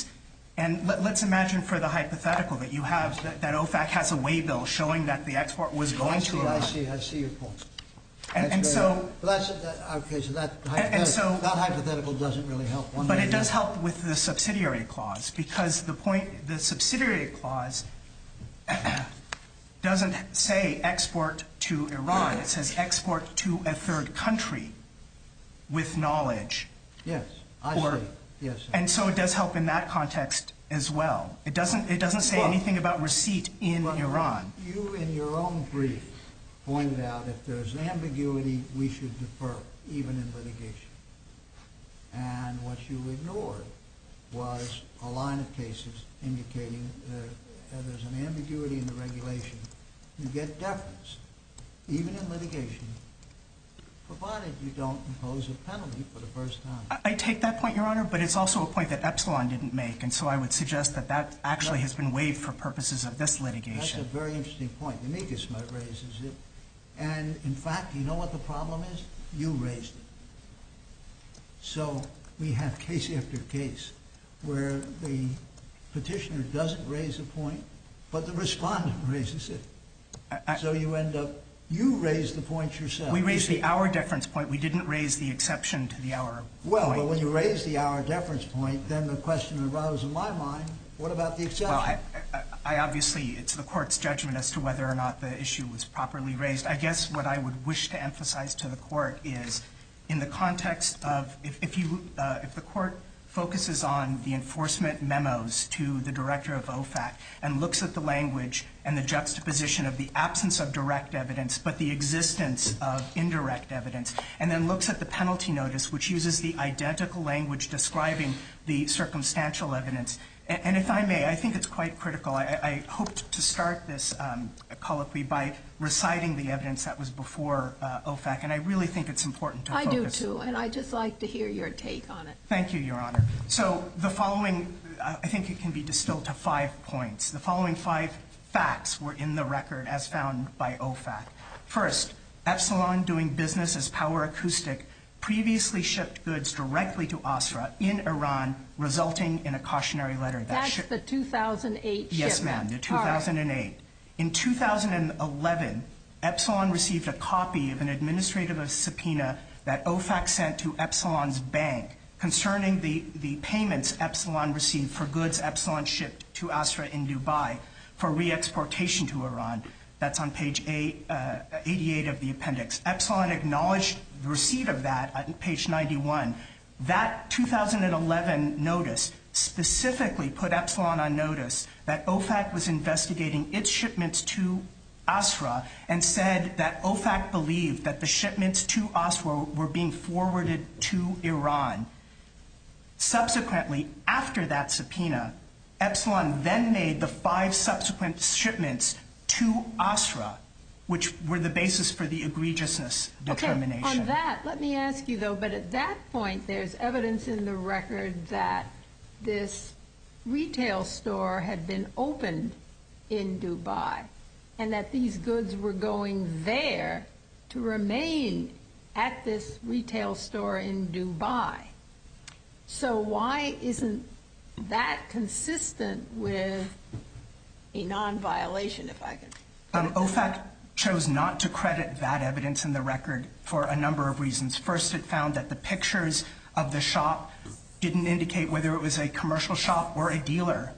And let's imagine for the hypothetical that you have that OFAC has a waybill showing that the export was going to Iran. I see your point. And so that hypothetical doesn't really help. But it does help with the subsidiary clause, because the subsidiary clause doesn't say export to Iran. It says export to a third country with knowledge. Yes, I see. Yes. And so it does help in that context as well. It doesn't say anything about receipt in Iran. You, in your own brief, pointed out if there's ambiguity, we should defer, even in litigation. And what you ignored was a line of cases indicating that there's an ambiguity in the regulation. You get deference, even in litigation, provided you don't impose a penalty for the first time. I take that point, Your Honor, but it's also a point that Epsilon didn't make, and so I would suggest that that actually has been waived for purposes of this litigation. That's a very interesting point. The amicus raises it. And, in fact, you know what the problem is? You raised it. So we have case after case where the petitioner doesn't raise a point, but the respondent raises it. So you end up, you raise the point yourself. We raised the hour deference point. We didn't raise the exception to the hour point. Well, but when you raise the hour deference point, then the question arose in my mind, what about the exception? Well, I obviously, it's the court's judgment as to whether or not the issue was properly raised. I guess what I would wish to emphasize to the court is in the context of, if the court focuses on the enforcement memos to the director of OFAC and looks at the language and the juxtaposition of the absence of direct evidence but the existence of indirect evidence, and then looks at the penalty notice, which uses the identical language describing the circumstantial evidence. And if I may, I think it's quite critical. I hoped to start this colloquy by reciting the evidence that was before OFAC, and I really think it's important to focus. I do, too, and I'd just like to hear your take on it. Thank you, Your Honor. So the following, I think it can be distilled to 5 points. The following 5 facts were in the record as found by OFAC. First, Epsilon, doing business as Power Acoustic, previously shipped goods directly to Asra in Iran, resulting in a cautionary letter. That's the 2008 shipment. Yes, ma'am, the 2008. Right. In 2011, Epsilon received a copy of an administrative subpoena that OFAC sent to Epsilon's bank concerning the payments Epsilon received for goods Epsilon shipped to Asra in Dubai for re-exportation to Iran. That's on page 88 of the appendix. Epsilon acknowledged the receipt of that on page 91. That 2011 notice specifically put Epsilon on notice that OFAC was investigating its shipments to Asra and said that OFAC believed that the shipments to Asra were being forwarded to Iran. Subsequently, after that subpoena, Epsilon then made the 5 subsequent shipments to Asra, which were the basis for the egregiousness determination. Okay, on that, let me ask you, though, but at that point, there's evidence in the record that this retail store had been opened in Dubai and that these goods were going there to remain at this retail store in Dubai. So why isn't that consistent with a non-violation, if I can? OFAC chose not to credit that evidence in the record for a number of reasons. First, it found that the pictures of the shop didn't indicate whether it was a commercial shop or a dealer.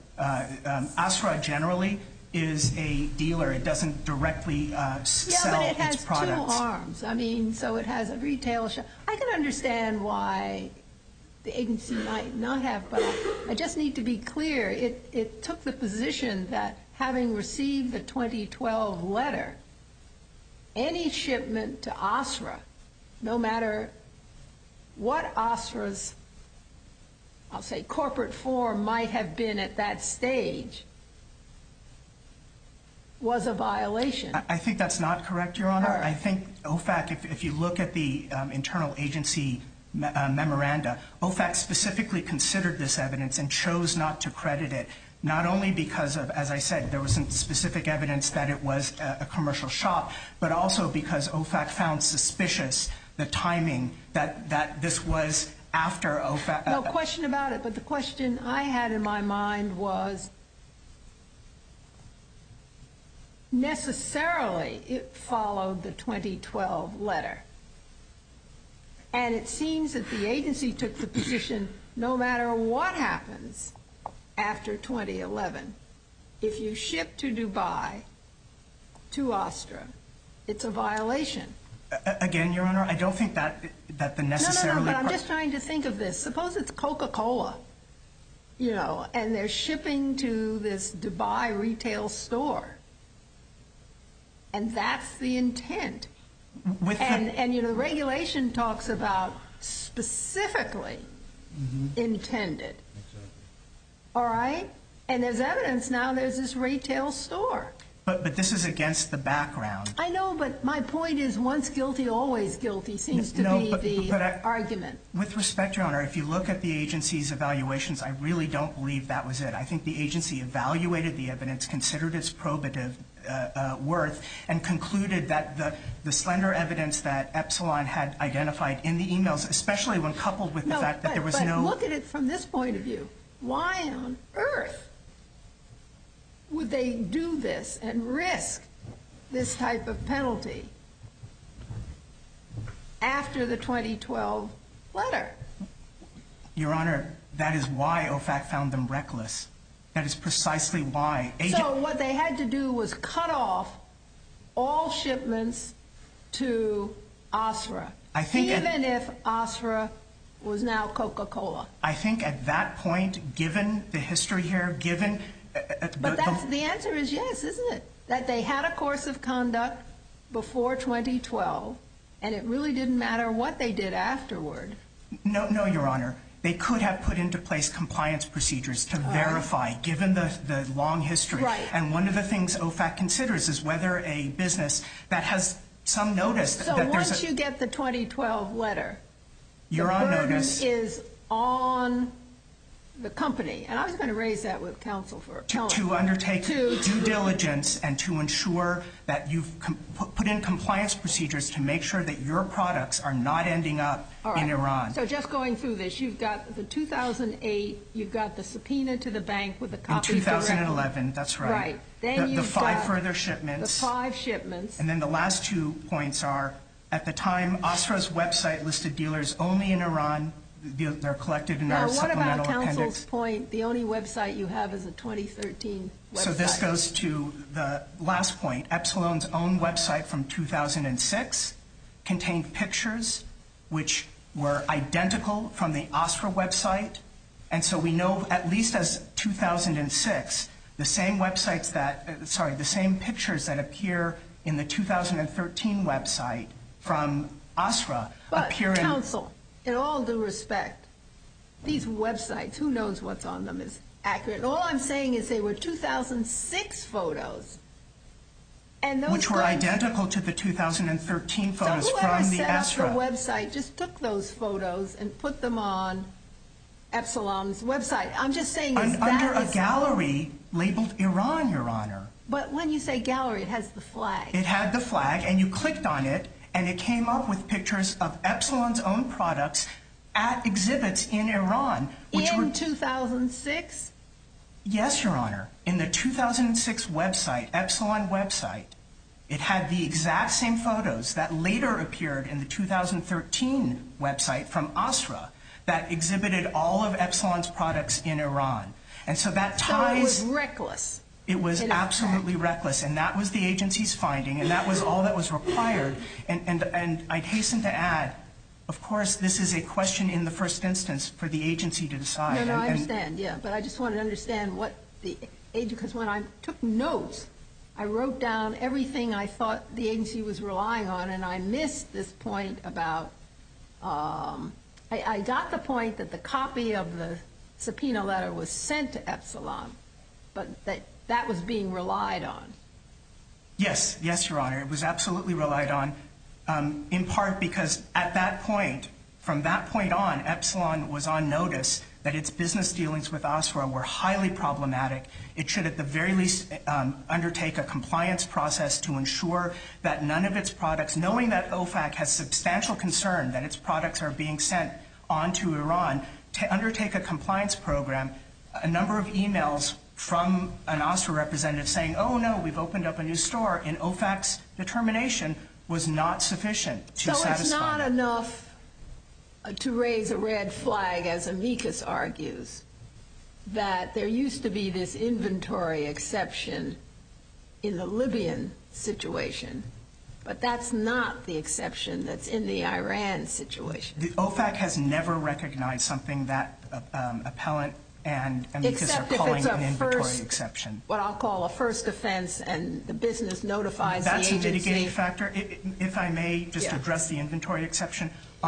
Asra generally is a dealer. It doesn't directly sell its products. Yeah, but it has 2 arms. I mean, so it has a retail shop. I can understand why the agency might not have, but I just need to be clear. It took the position that having received the 2012 letter, any shipment to Asra, no matter what Asra's, I'll say, corporate form might have been at that stage, was a violation. I think that's not correct, Your Honor. Right. I think OFAC, if you look at the internal agency memoranda, OFAC specifically considered this evidence and chose not to credit it, not only because of, as I said, there wasn't specific evidence that it was a commercial shop, but also because OFAC found suspicious the timing that this was after OFAC. No question about it, but the question I had in my mind was necessarily it followed the 2012 letter. And it seems that the agency took the position no matter what happens after 2011, if you ship to Dubai, to Astra, it's a violation. Again, Your Honor, I don't think that the necessarily... No, but I'm just trying to think of this. Suppose it's Coca-Cola, and they're shipping to this Dubai retail store. And that's the intent. And the regulation talks about specifically intended. Exactly. All right? And there's evidence now there's this retail store. But this is against the background. I know, but my point is once guilty, always guilty seems to be the argument. With respect, Your Honor, if you look at the agency's evaluations, I really don't believe that was it. I think the agency evaluated the evidence, considered its probative worth, and concluded that the slender evidence that Epsilon had identified in the emails, especially when coupled with the fact that there was no... But look at it from this point of view. Why on earth would they do this and risk this type of penalty after the 2012 letter? Your Honor, that is why OFAC found them reckless. That is precisely why. So what they had to do was cut off all shipments to Asra, even if Asra was now Coca-Cola. I think at that point, given the history here, given... But the answer is yes, isn't it? That they had a course of conduct before 2012, and it really didn't matter what they did afterward. No, Your Honor. They could have put into place compliance procedures to verify, given the long history. Right. And one of the things OFAC considers is whether a business that has some notice... So once you get the 2012 letter, you're on notice. The burden is on the company. And I was going to raise that with counsel for appellant. To undertake due diligence and to ensure that you've put in compliance procedures to make sure that your products are not ending up in Iran. So just going through this, you've got the 2008, you've got the subpoena to the bank with the copies. In 2011, that's right. Right. Then the 5 further shipments. The 5 shipments. And then the last 2 points are, at the time, Asra's website listed dealers only in Iran. They're collected in our supplemental appendix. Now, what about counsel's point, the only website you have is a 2013 website? So this goes to the last point. Epsilon's own website from 2006 contained pictures which were identical from the Asra website. And so we know, at least as 2006, the same pictures that appear in the 2013 website from Asra appear in... But, counsel, in all due respect, these websites, who knows what's on them is accurate. And all I'm saying is they were 2006 photos. And those which were identical to the 2013 photos from the Asra. So whoever set up the website just took those photos and put them on Epsilon's website. I'm just saying under a gallery labeled Iran, Your Honor. But when you say gallery, it has the flag. It had the flag, and you clicked on it, and it came up with pictures of Epsilon's own products at exhibits in Iran. In 2006? Yes, Your Honor. In the 2006 website, Epsilon website, it had the exact same photos that later appeared in the 2013 website from Asra that exhibited all of Epsilon's products in Iran. And so that ties... So it was reckless. It was absolutely reckless, and that was the agency's finding, and that was all that was required. And I'd hasten to add, of course, this is a question in the first instance for the agency to decide. No, I understand, yeah. But I just wanted to understand what the agency... Because when I took notes, I wrote down everything I thought the agency was relying on, and I missed this point about... I got the point that the copy of the subpoena letter was sent to Epsilon, but that was being relied on. Yes, Your Honor. It was absolutely relied on, in part because at that point, from that point on, Epsilon was on notice that its business dealings with Asra were highly problematic. It should at the very least undertake a compliance process to ensure that none of its products, knowing that OFAC has substantial concern that its products are being sent onto Iran to undertake a compliance program, a number of emails from an OSRA representative saying, oh, no, we've opened up a new store, and OFAC's determination was not sufficient to satisfy. So it's not enough to raise a red flag, as Amicus argues, that there used to be this inventory exception in the Libyan situation, but that's not the exception that's in the Iran situation. The OFAC has never recognized something that appellant and Amicus are calling an inventory exception. What I'll call a first offense, and the business notifies the agency. That's a mitigating factor. If I may just address the inventory exception.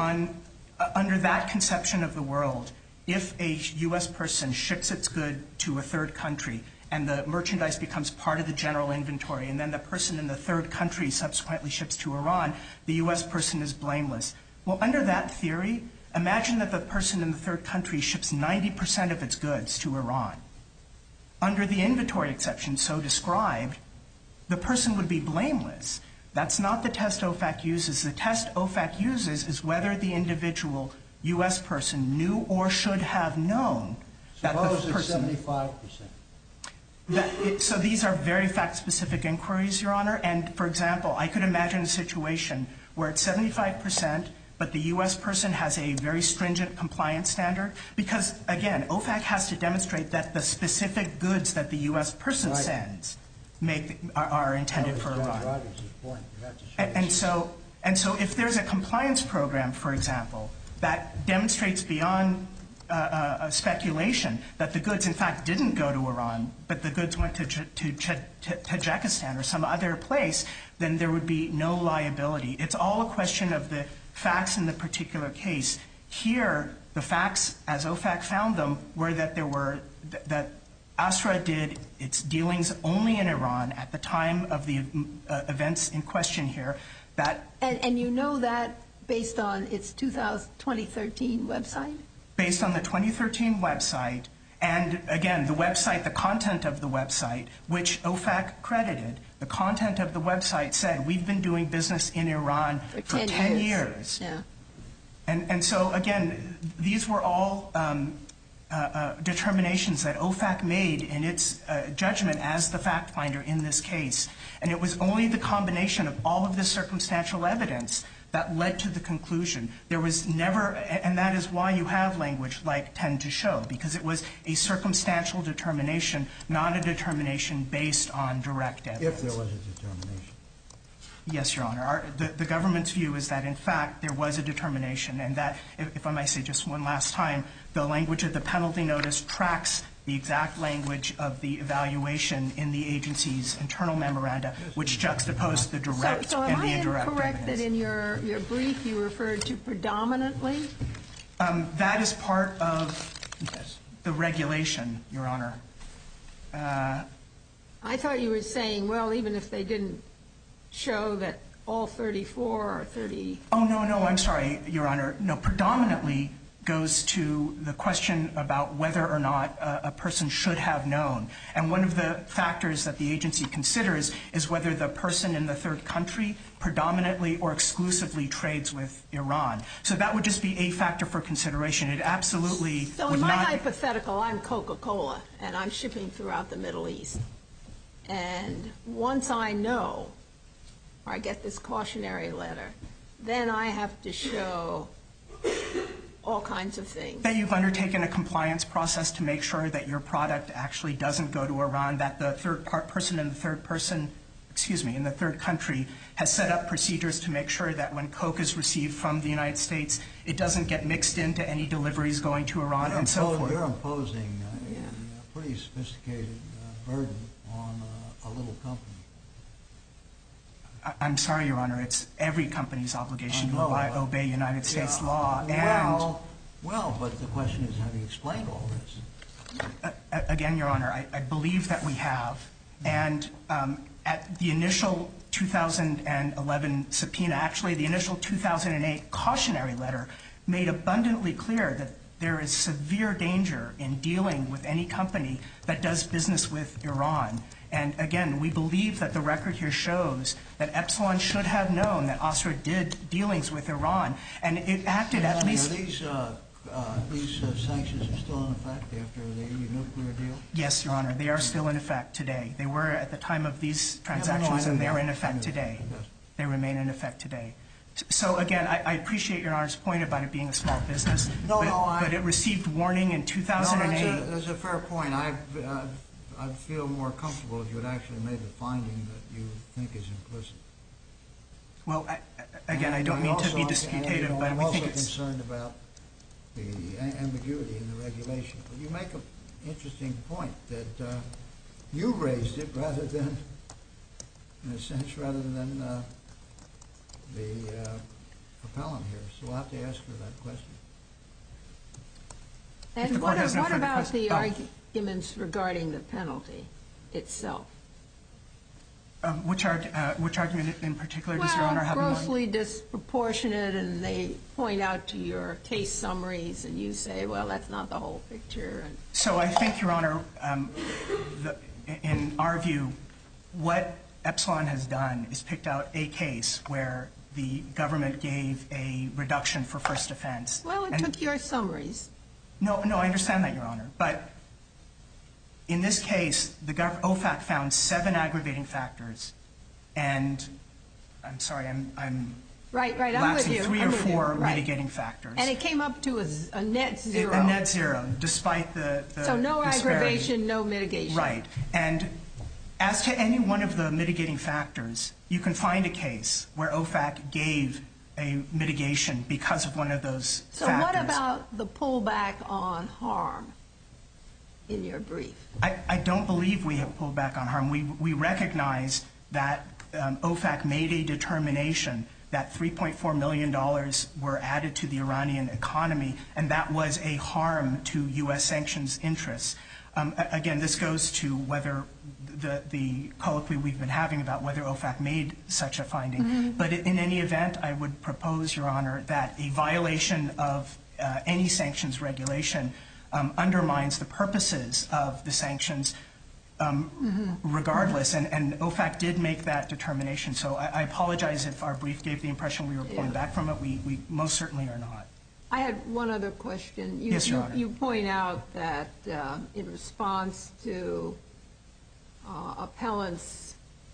Under that conception of the world, if a U.S. person ships its good to a third country and the merchandise becomes part of the general inventory, and then the person in the third country subsequently ships to Iran, the U.S. person is blameless. Well, under that theory, imagine that the person in the third country ships 90% of its goods to Iran. Under the inventory exception so described, the person would be blameless. That's not the test OFAC uses. The test OFAC uses is whether the individual U.S. person knew or should have known that the person... Suppose it's 75%. So these are very fact-specific inquiries, Your Honor. And, for example, I could imagine a situation where it's 75%, but the U.S. person has a very stringent compliance standard. Because, again, OFAC has to demonstrate that the specific goods that the U.S. person sends are intended for Iran. And so if there's a compliance program, for example, that demonstrates beyond speculation that the goods, in fact, didn't go to Iran, but the goods went to Tajikistan or some other place, then there would be no liability. It's all a question of the facts in the particular case. Here, the facts, as OFAC found them, were that that ASRA did its dealings only in Iran at the time of the events in question here. And you know that based on its 2013 website? Based on the 2013 website, and, again, the website, the content of the website, which OFAC credited, the content of the website said, we've been doing business in Iran for 10 years. Yeah. And so, again, these were all determinations that OFAC made in its judgment as the fact finder in this case. And it was only the combination of all of this circumstantial evidence that led to the conclusion. There was never, and that is why you have language like tend to show, because it was a circumstantial determination, not a determination based on direct evidence. If there was a determination. Yes, Your Honor. The government's view is that, in fact, there was a determination, and that, if I may say just one last time, the language of the penalty notice tracks the exact language of the evaluation in the agency's internal memoranda, which juxtaposed the direct and the indirect evidence. So am I incorrect that in your brief you referred to predominantly? That is part of the regulation, Your Honor. I thought you were saying, well, even if they didn't show that all 34 or 30... Oh, no, I'm sorry, Your Honor. No, predominantly goes to the question about whether or not a person should have known. And one of the factors that the agency considers is whether the person in the third country predominantly or exclusively trades with Iran. So that would just be a factor for consideration. It absolutely would not... So in my hypothetical, I'm Coca-Cola, and I'm shipping throughout the Middle East. And once I know, or I get this cautionary letter, then I have to show all kinds of things. That you've undertaken a compliance process to make sure that your product actually doesn't go to Iran, that the person in the third country has set up procedures to make sure that when Coke is received from the United States, it doesn't get mixed into any deliveries going to Iran and so forth. You're imposing a pretty sophisticated burden on a little company. I'm sorry, Your Honor. It's every company's obligation to obey United States law. Well, but the question is, have you explained all this? Again, Your Honor, I believe that we have. And at the initial 2011 subpoena, actually the initial 2008 cautionary letter made abundantly clear that there is severe danger in dealing with any company that does business with Iran. And again, we believe that the record here shows that Epsilon should have known that ASRA did dealings with Iran, and it acted at least... Are these these sanctions are still in effect after the nuclear deal? Yes, Your Honor. They are still in effect today. They were at the time of these transactions, and they're in effect today. Yes. They remain in effect today. So, again, I appreciate Your Honor's point about it being a small business. But it received warning in 2008. No, that's a fair point. I'd feel more comfortable if you had actually made the finding that you think is implicit. Well, again, I don't mean to be disputative, but I'm we also think it's... concerned about the ambiguity in the regulation. But you make an interesting point that you raised it rather than, in a sense, rather than the appellant here. So we'll have to ask her that question. And what about the arguments regarding the penalty itself? Which argument in particular does Your Honor have in mind? Grossly disproportionate, and they point out to your case summaries, and you say, well, that's not the whole picture. So I think, Your Honor, in our view, what Epsilon has done is picked out a case where the government gave a reduction for first offense. Well, it took your summaries. No, I understand that, Your Honor. But in this case, the OFAC found 7 aggravating factors, and I'm sorry, I'm right, I'm lapsing with you. 3 or 4 right. mitigating factors. And it came up to a net zero. A net zero, despite the So no disparity. aggravation, no mitigation. Right. And as to any one of the mitigating factors, you can find a case where OFAC gave a mitigation because of one of those factors. So what about the pullback on harm in your brief? I don't believe we have pulled back on harm. We recognize that OFAC made a determination that $3.4 million were added to the Iranian economy, and that was a harm to U.S. sanctions interests. Again, this goes to whether the colloquy we've been having about whether OFAC made such a finding. Mm-hmm. But in any event, I would propose, Your Honor, that a violation of any sanctions regulation undermines the purposes of the sanctions regardless. And OFAC did make that determination. So I apologize if our brief gave the impression we were pulling back from it. We most certainly are not. I had one other question. Yes, Your Honor. You point out that in response to appellant's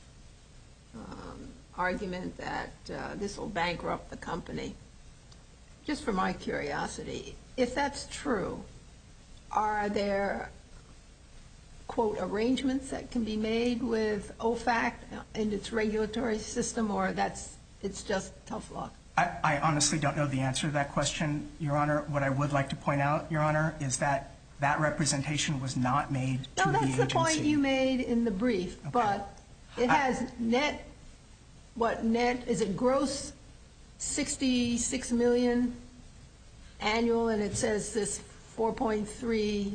argument that this will bankrupt the company, just for my curiosity, if that's true, are there, quote, arrangements that can be made with OFAC and its regulatory system, or it's just tough luck? I honestly don't know the answer to that question, Your Honor. What I would like to point out, Your Honor, is that that representation was not made to the agency. No, that's the point you made in the brief. Okay. But it has net, is it gross $66 million annual, and it says this 4.3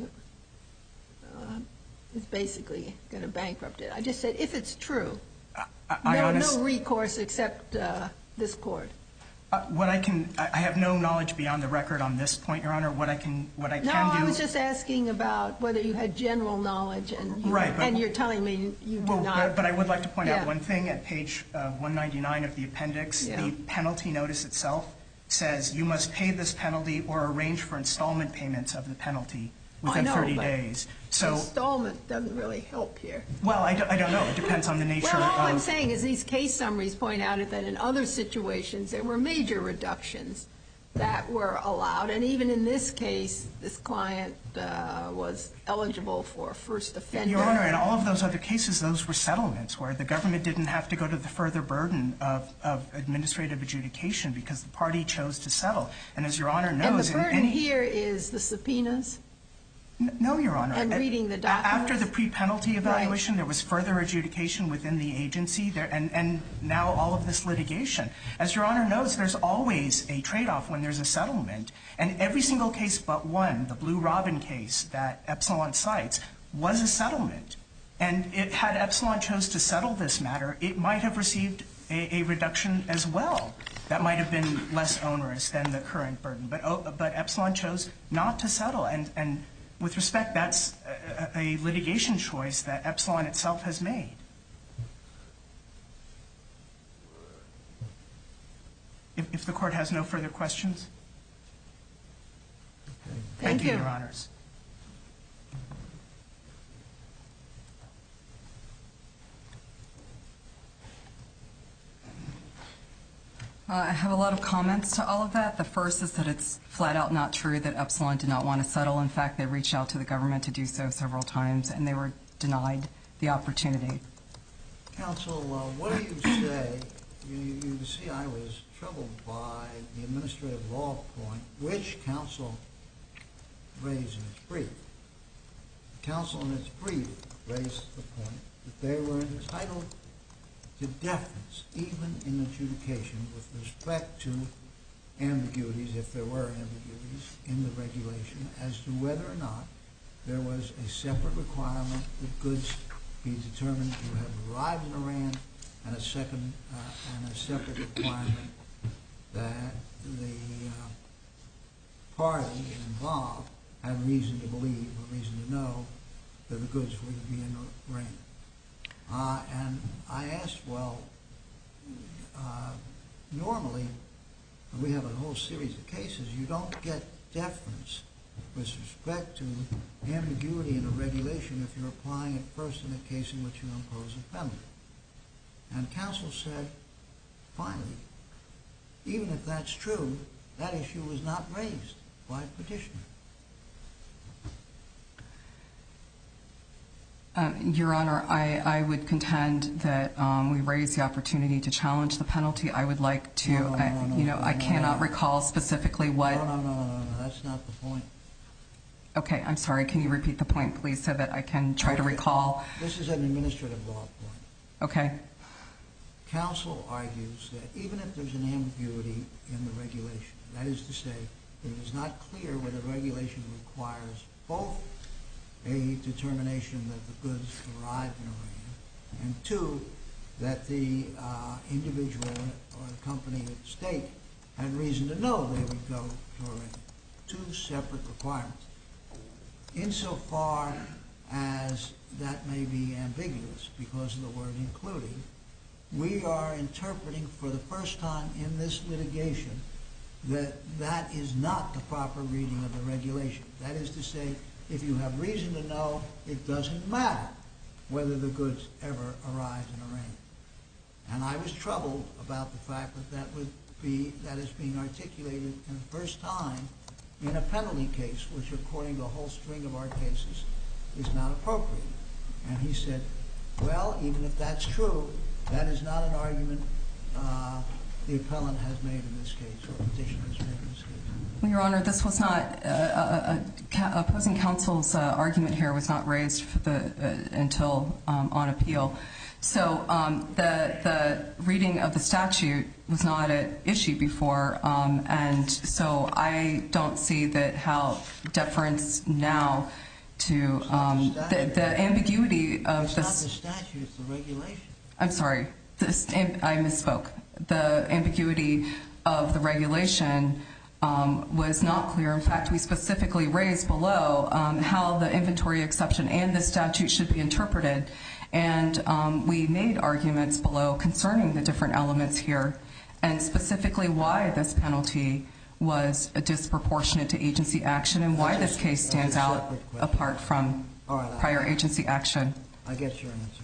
is basically going to bankrupt it. I just said if it's true, no recourse except this court. I have no knowledge beyond the record on this point, Your Honor. What I can do. No, I was just asking about whether you had general knowledge, and you're telling me you do not. But I would like to point out one thing. At page 199 of the appendix, the penalty notice itself says you must pay this penalty or arrange for installment payments of the penalty within 30 days. So installment doesn't really help here. Well, I don't know. It depends on the nature of... Well, all I'm saying is these case summaries point out that in other situations there were major reductions that were allowed. And even in this case, this client was eligible for first offender. Your Honor, in all of those other cases, those were settlements where the government didn't have to go to the further burden of administrative adjudication because the party chose to settle. And as Your Honor knows... And the burden here is the subpoenas? No, Your Honor. And reading the documents? After the pre-penalty evaluation, there was further adjudication within the agency, and now all of this litigation. As Your Honor knows, there's always a tradeoff when there's a settlement. And every single case but one, the Blue Robin case that Epsilon cites, was a settlement. And had Epsilon chose to settle this matter, it might have received a reduction as well. That might have been less onerous than the current burden. But Epsilon chose not to settle. And with respect, that's a litigation choice that Epsilon itself has made. If the Court has no further questions. Thank you, Your Honors. I have a lot of comments to all of that. The first is that it's flat out not true that Epsilon did not want to settle. In fact, they reached out to the government to do so several times, and they were denied the opportunity. Counsel, what do you say? You see, I was troubled by the administrative law point, which counsel raised in its brief. Counsel in its brief raised the point that they were entitled to deference, even in adjudication, with respect to ambiguities, if there were ambiguities, in the regulation, as to whether or not there was a separate requirement that goods be determined to have arrived in Iran, and a separate requirement that the party involved had reason to believe or reason to know that the goods were to be in Iran. And I asked, well, normally, we have a whole series of cases, you don't get deference with respect to ambiguity in a regulation if you're applying it first in a case in which you impose a penalty. And counsel said, finally, even if that's true, that issue was not raised by a petitioner. Your Honor, I would contend that we raised the opportunity to challenge the penalty. I would like to, I cannot recall specifically what. No, that's not the point. Okay, I'm sorry. Can you repeat the point, please, so that I can try to recall? This is an administrative law point. Okay. Counsel argues that even if there's an ambiguity in the regulation, that is to say, it is not clear whether regulation requires both a determination that the goods arrived in Iran, and two, that the individual or the company at stake had reason to know they would go to Iran. Two separate requirements. Insofar as that may be ambiguous because of the word including, we are interpreting for the first time in this litigation that that is not the proper reading of the regulation. That is to say, if you have reason to know, it doesn't matter whether the goods ever arrived in Iran. And I was troubled about the fact that is being articulated for the first time in a penalty case, which according to a whole string of our cases is not appropriate. And he said, well, even if that's true, that is not an argument the appellant has made in this case, or the petitioner has made in this case. Well, Your Honor, this was not, opposing counsel's argument here was not raised until on appeal. So the reading of the statute was not an issue before, and so I don't see that how deference now to the ambiguity of this. It's not the statute, it's the regulation. I'm sorry, I misspoke. The ambiguity of the regulation was not clear. In fact, we specifically raised below how the inventory exception and the statute should be interpreted. And we made arguments below concerning the different elements here, and specifically why this penalty was disproportionate to agency action and why this case stands out apart from prior agency action. I get your answer.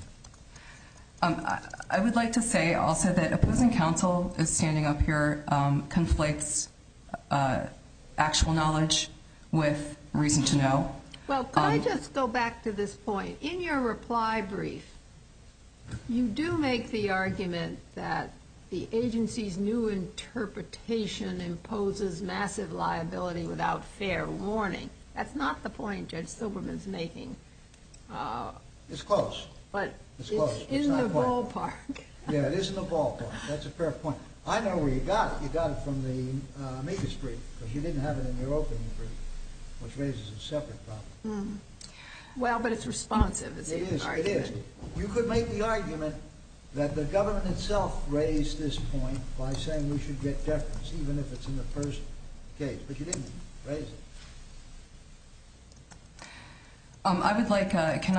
I would like to say also that opposing counsel is standing up here, conflates actual knowledge with reason to know. Well, could I just go back to this point? In your reply brief, you do make the argument that the agency's new interpretation imposes massive liability without fair warning. That's not the point Judge Silberman's making. It's close. But it's close. In the ballpark. Yeah, it is in the ballpark. That's a fair point. I know where you got it. You got it from the amicus brief, because you didn't have it in your opening brief, which raises a separate problem. Well, but it's responsive. It is. You could make the argument that the government itself raised this point by saying we should get deference, even if it's in the first case. But you didn't raise it. I would like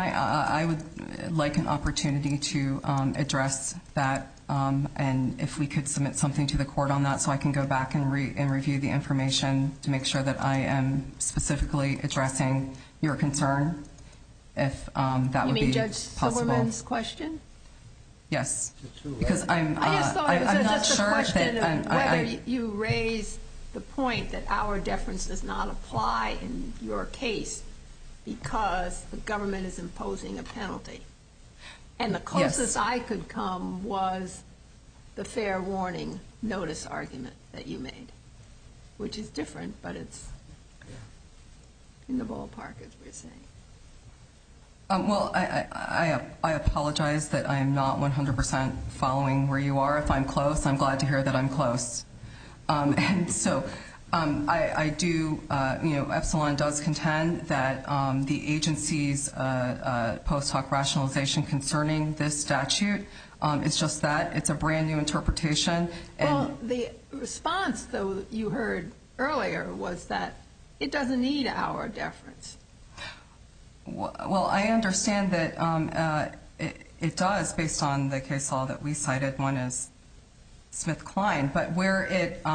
an opportunity to address that, and if we could submit something to the court on that, so I can go back and review the information to make sure that I am specifically addressing your concern, if that would be possible. You mean Judge Silverman's question? Yes, because I'm I just thought it was not just a sure question that of whether you raised the point that our deference does not apply in your case because the government is imposing a penalty. And the closest I could come was the fair warning notice argument that you made, which is different, but it's in the ballpark, as we're saying. Well, I apologize that I am not 100% following where you are. If I'm close, I'm glad to hear that I'm close. And so I do, Epsilon does contend that the agency's post hoc rationalization concerning this statute is just that. It's a brand new interpretation. Well, the response, though, you heard earlier was that it doesn't need our deference. Well, I understand that it does, based on the case law that we cited. One is Smith-Klein, but where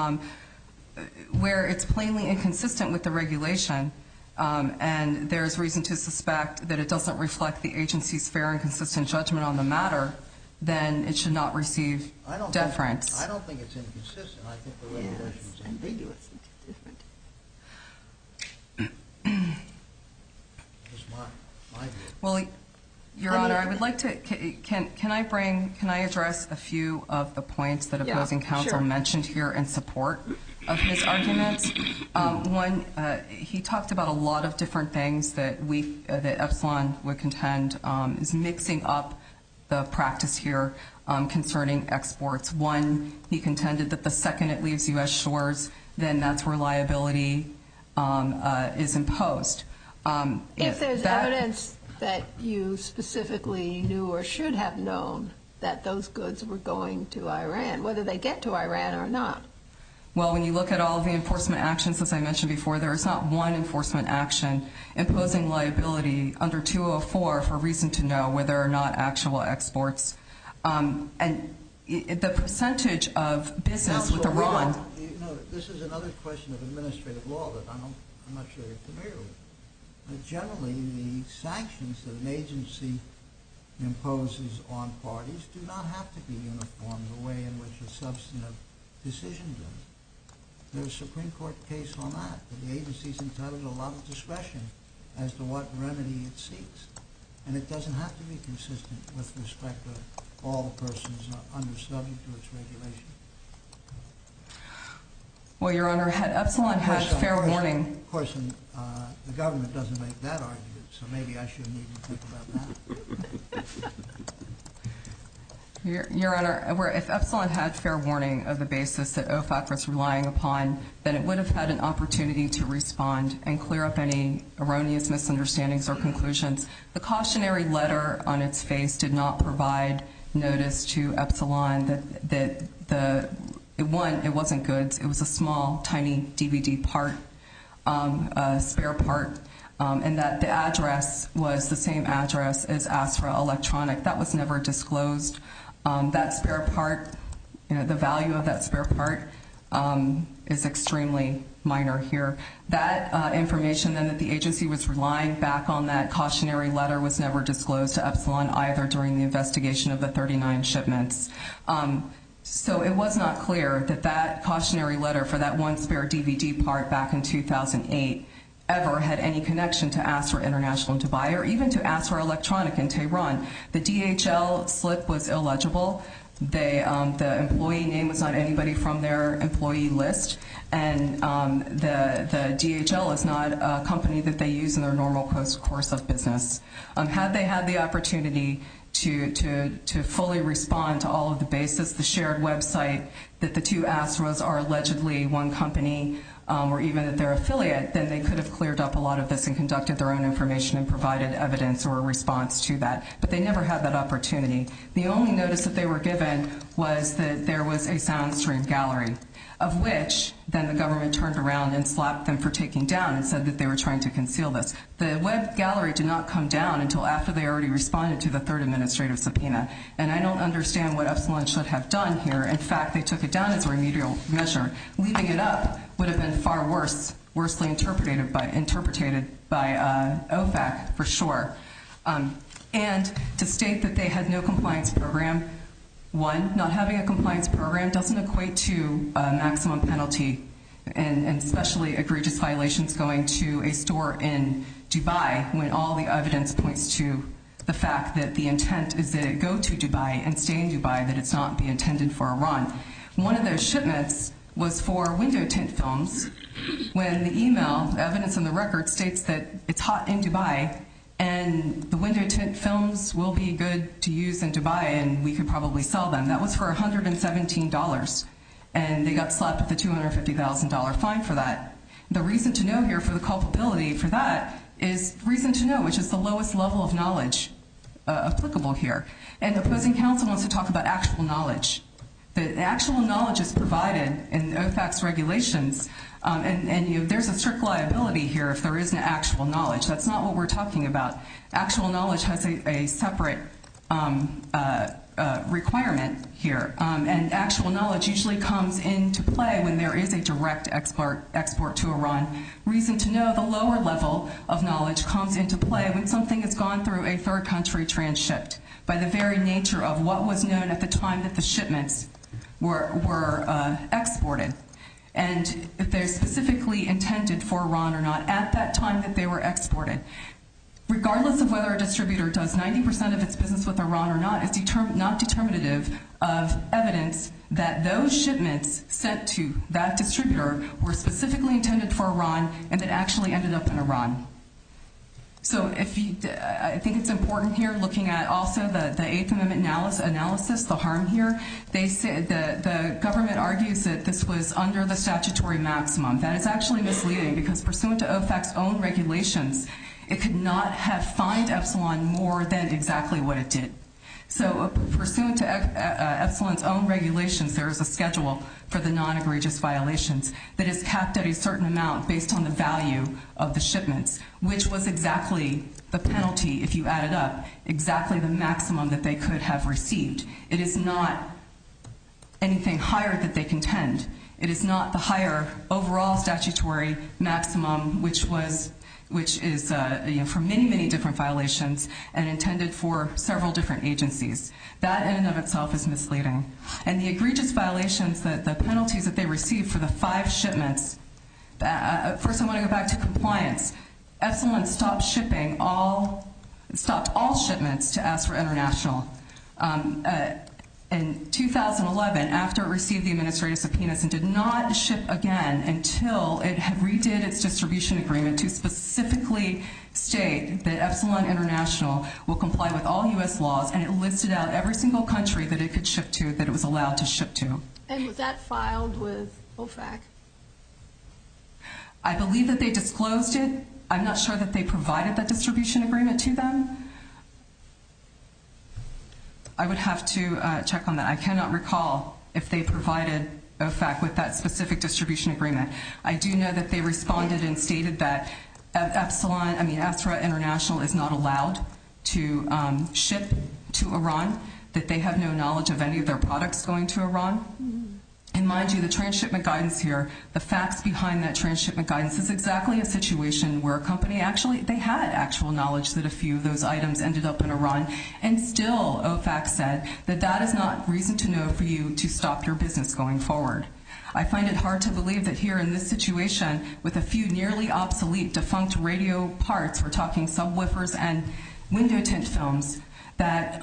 it's plainly inconsistent with the regulation, and there's reason to suspect that it doesn't reflect the agency's fair and consistent judgment on the matter, then it should not receive deference. I don't think it's inconsistent. I think the regulation is ambiguous. Different. That's my view. Well, Your Honor, I would like to. Can I address a few of the points that opposing counsel mentioned here in support of his arguments? One, he talked about a lot of different things that Epsilon would contend is mixing up the practice here concerning exports. One, he contended that the second it leaves U.S. shores, then that's where liability is imposed. If there's evidence that you specifically knew or should have known that those goods were going to Iran, whether they get to Iran or not. Well, when you look at all of the enforcement actions, as I mentioned before, there is not one enforcement action imposing liability under 204 for reason to know whether or not actual exports. And the percentage of business with Iran. This is another question of administrative law that I'm not sure you're familiar with. Generally, the sanctions that an agency imposes on parties do not have to be uniform the way in which a substantive decision does. There's a Supreme Court case on that. The agency is entitled to a lot of discretion as to what remedy it seeks. And it doesn't have to be consistent with respect to all the persons under subject to its regulation. Well, Your Honor, had Epsilon had fair warning. Of course, the government doesn't make that argument, so maybe I shouldn't even think about that. Your Honor, if Epsilon had fair warning of the basis that OFAC was relying upon, then it would have had an opportunity to respond and clear up any erroneous misunderstandings or conclusions. The cautionary letter on its face did not provide notice to Epsilon that it wasn't goods. It was a small, tiny DVD part, spare part, and that the address was the same address as Astra Electronic. That was never disclosed. That spare part, the value of that spare part is extremely minor here. That information then that the agency was relying back on that cautionary letter was never disclosed to Epsilon either during the investigation of the 39 shipments. So it was not clear that that cautionary letter for that one spare DVD part back in 2008 ever had any connection to Astra International in Dubai or even to Astra Electronic in Tehran. The DHL slip was illegible. The employee name was not anybody from their employee list, and the DHL is not a company that they use in their normal course of business. Had they had the opportunity to fully respond to all of the basis, the shared website, that the two Astras are allegedly one company, or even that they're affiliate, then they could have cleared up a lot of this and conducted their own information and provided evidence or a response to that. But they never had that opportunity. The only notice that they were given was that there was a SoundStream gallery, of which then the government turned around and slapped them for taking down and said that they were trying to conceal this. The web gallery did not come down until after they already responded to the third administrative subpoena. And I don't understand what Epsilon should have done here. In fact, they took it down as a remedial measure. Leaving it up would have been far worse, worsely interpreted by OFAC for sure. And to state that they had no compliance program, one, not having a compliance program doesn't equate to a maximum penalty, and especially egregious violations going to a store in Dubai when all the evidence points to the fact that the intent is that it go to Dubai and stay in Dubai, that it's not be intended for Iran. One of those shipments was for window tint films when the email, the evidence in the record, states that it's hot in Dubai and the window tint films will be good to use in Dubai and we could probably sell them. That was for $117, and they got slapped with a $250,000 fine for that. The reason to know here for the culpability for that is reason to know, which is the lowest level of knowledge applicable here. And the opposing counsel wants to talk about actual knowledge. The actual knowledge is provided in OFAC's regulations, and there's a strict liability here if there isn't actual knowledge. That's not what we're talking about. Actual knowledge has a separate requirement here, and actual knowledge usually comes into play when there is a direct export to Iran. Reason to know, the lower level of knowledge comes into play when something has gone through a third country transshipped by the very nature of what was known at the time that the shipments were exported. And if they're specifically intended for Iran or not at that time that they were exported. Regardless of whether a distributor does 90% of its business with Iran or not, is not determinative of evidence that those shipments sent to that distributor were specifically intended for Iran and that actually ended up in Iran. So I think it's important here, looking at also the Eighth Amendment analysis, the harm here. They say the government argues that this was under the statutory maximum. That is actually misleading because pursuant to OFAC's own regulations, it could not have fined Epsilon more than exactly what it did. So pursuant to Epsilon's own regulations, there is a schedule for the non-egregious violations that is capped at a certain amount based on the value of the shipments, which was exactly the penalty, if you add it up, exactly the maximum that they could have received. It is not anything higher that they contend. It is not the higher overall statutory maximum, which is for many, many different violations and intended for several different agencies. That in and of itself is misleading. And the egregious violations, the penalties that they received for the 5 shipments, first I want to go back to compliance. Epsilon stopped all shipments to Astra International. In 2011, after it received the administrative subpoenas, and did not ship again until it had redid its distribution agreement to specifically state that Epsilon International will comply with all U.S. laws, and it listed out every single country that it could ship to, that it was allowed to ship to. And was that filed with OFAC? I believe that they disclosed it. I'm not sure that they provided that distribution agreement to them. I would have to check on that. I cannot recall if they provided OFAC with that specific distribution agreement. I do know that they responded and stated that Astra International is not allowed to ship to Iran, that they have no knowledge of any of their products going to Iran. And mind you, the transshipment guidance here, the facts behind that transshipment guidance is exactly a situation where a company they had actual knowledge that a few of those items ended up in Iran, and still OFAC said that that is not reason to know for you to stop your business going forward. I find it hard to believe that here in this situation, with a few nearly obsolete defunct radio parts, we're talking subwoofers and window tint films, that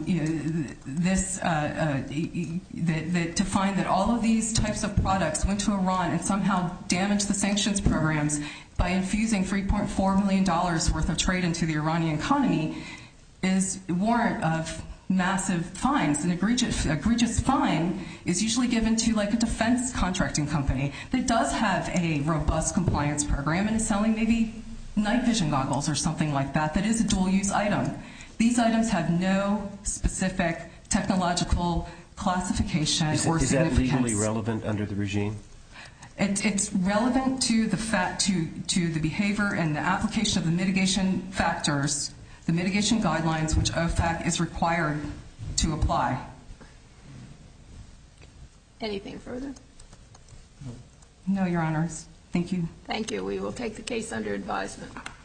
to find that all of these types of products went to Iran and somehow damaged the sanctions programs by infusing $3.4 million worth of trade into the Iranian economy is warrant of massive fines. An egregious fine is usually given to like a defense contracting company that does have a robust compliance program and is selling maybe night vision goggles or something like that that is a dual-use item. These items have no specific technological classification or significance. Is that legally relevant under the regime? It's relevant to the behavior and the application of the mitigation factors, the mitigation guidelines, which OFAC is required to apply. Anything further? No, Your Honors. Thank you. Thank you. We will take the case under advisement.